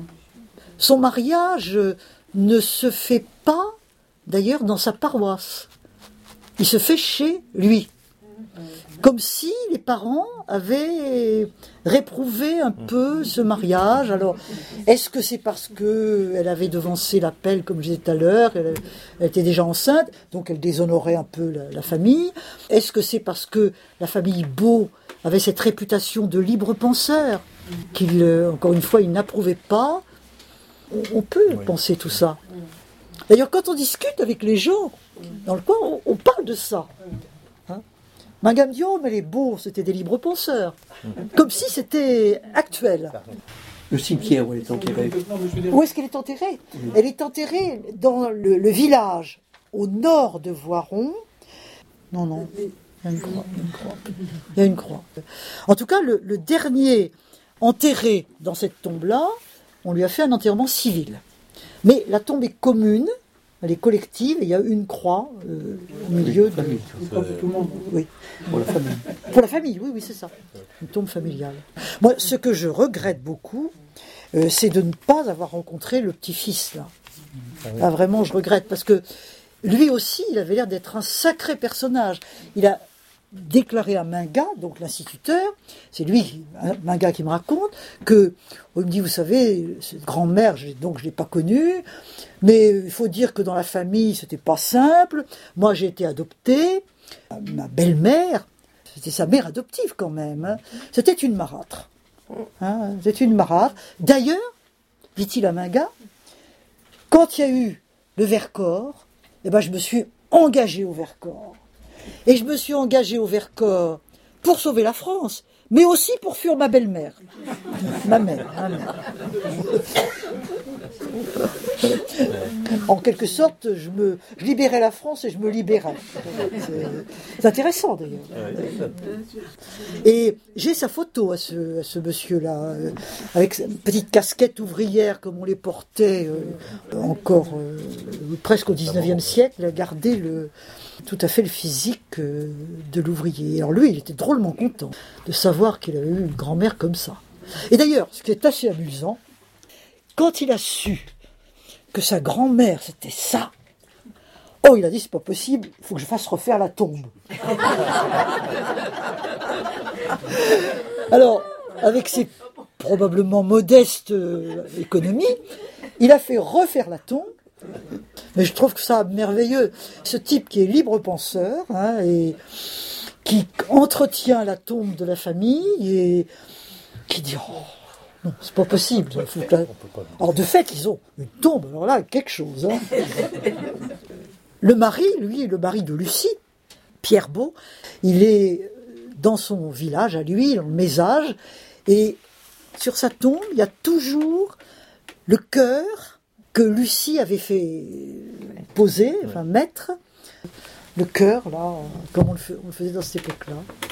Speaker 1: Son mariage ne se fait pas, d'ailleurs, dans sa paroisse. Il se fait chez lui. Comme si les parents avaient réprouvé un peu ce mariage. Alors, est-ce que c'est parce qu'elle avait devancé l'appel, comme je disais tout à l'heure, elle, elle était déjà enceinte, donc elle déshonorait un peu la, la famille? Est-ce que c'est parce que la famille Beau avait cette réputation de libre penseur, qu'il, encore une fois, il n'approuvait pas? On, on peut oui. penser tout ça. D'ailleurs, quand on discute avec les gens dans le coin, on, on parle de ça. Hein? Mangam dit, oh, mais les Beaux, c'était des libres penseurs. Comme si c'était actuel.
Speaker 7: Le cimetière où elle est enterrée.
Speaker 1: Où est-ce qu'elle est enterrée? Elle est enterrée dans le, le village au nord de Voiron. Non, non, il y a une croix. Une croix. Il y a une croix. En tout cas, le, le dernier enterré dans cette tombe-là, on lui a fait un enterrement civil. Mais la tombe est commune, elle est collective, et il y a une croix euh, au milieu de...
Speaker 2: Pour tout le monde.
Speaker 1: Oui, pour la famille. Pour la famille, oui, oui, c'est ça. Une tombe familiale. Moi, ce que je regrette beaucoup, euh, c'est de ne pas avoir rencontré le petit-fils, là. Ah, oui. Là, vraiment, je regrette, parce que lui aussi, il avait l'air d'être un sacré personnage. Il a déclaré à Mingat, donc l'instituteur, c'est lui, Mingat, qui me raconte, que, il me dit, vous savez, cette grand-mère, donc je ne l'ai pas connue, mais il faut dire que dans la famille, c'était pas simple. Moi, j'ai été adoptée. Ma belle-mère, c'était sa mère adoptive quand même. Hein. C'était une marâtre. Hein, c'était une marâtre. D'ailleurs, dit-il à Mingat, quand il y a eu le Vercors, eh ben, je me suis engagée au Vercors. Et je me suis engagée au Vercors pour sauver la France, mais aussi pour fuir ma belle-mère. Ma mère. Ma mère. En quelque sorte, je, me, je libérais la France et je me libérais. C'est, c'est intéressant d'ailleurs. Et j'ai sa photo à ce, à ce monsieur-là, euh, avec une petite casquette ouvrière comme on les portait euh, encore euh, presque au dix-neuvième siècle. Il a gardé le, tout à fait le physique euh, de l'ouvrier. Alors lui, il était drôlement content de savoir qu'il avait eu une grand-mère comme ça. Et d'ailleurs, ce qui est assez amusant, quand il a su que sa grand-mère, c'était ça. Oh, il a dit, c'est pas possible, il faut que je fasse refaire la tombe. Alors, avec ses probablement modestes euh, économies, il a fait refaire la tombe. Mais je trouve que ça merveilleux. Ce type qui est libre penseur, hein, et qui entretient la tombe de la famille et qui dit oh, non, c'est pas possible. Faut que la... Alors de fait, ils ont une tombe. Alors là, quelque chose. Hein. Le mari, lui, le mari de Lucie, Pierre Beau, il est dans son village à lui, dans le Mézage, et sur sa tombe, il y a toujours le cœur que Lucie avait fait poser, enfin mettre. Le cœur, là, comme on le, fait, on le faisait dans cette époque-là.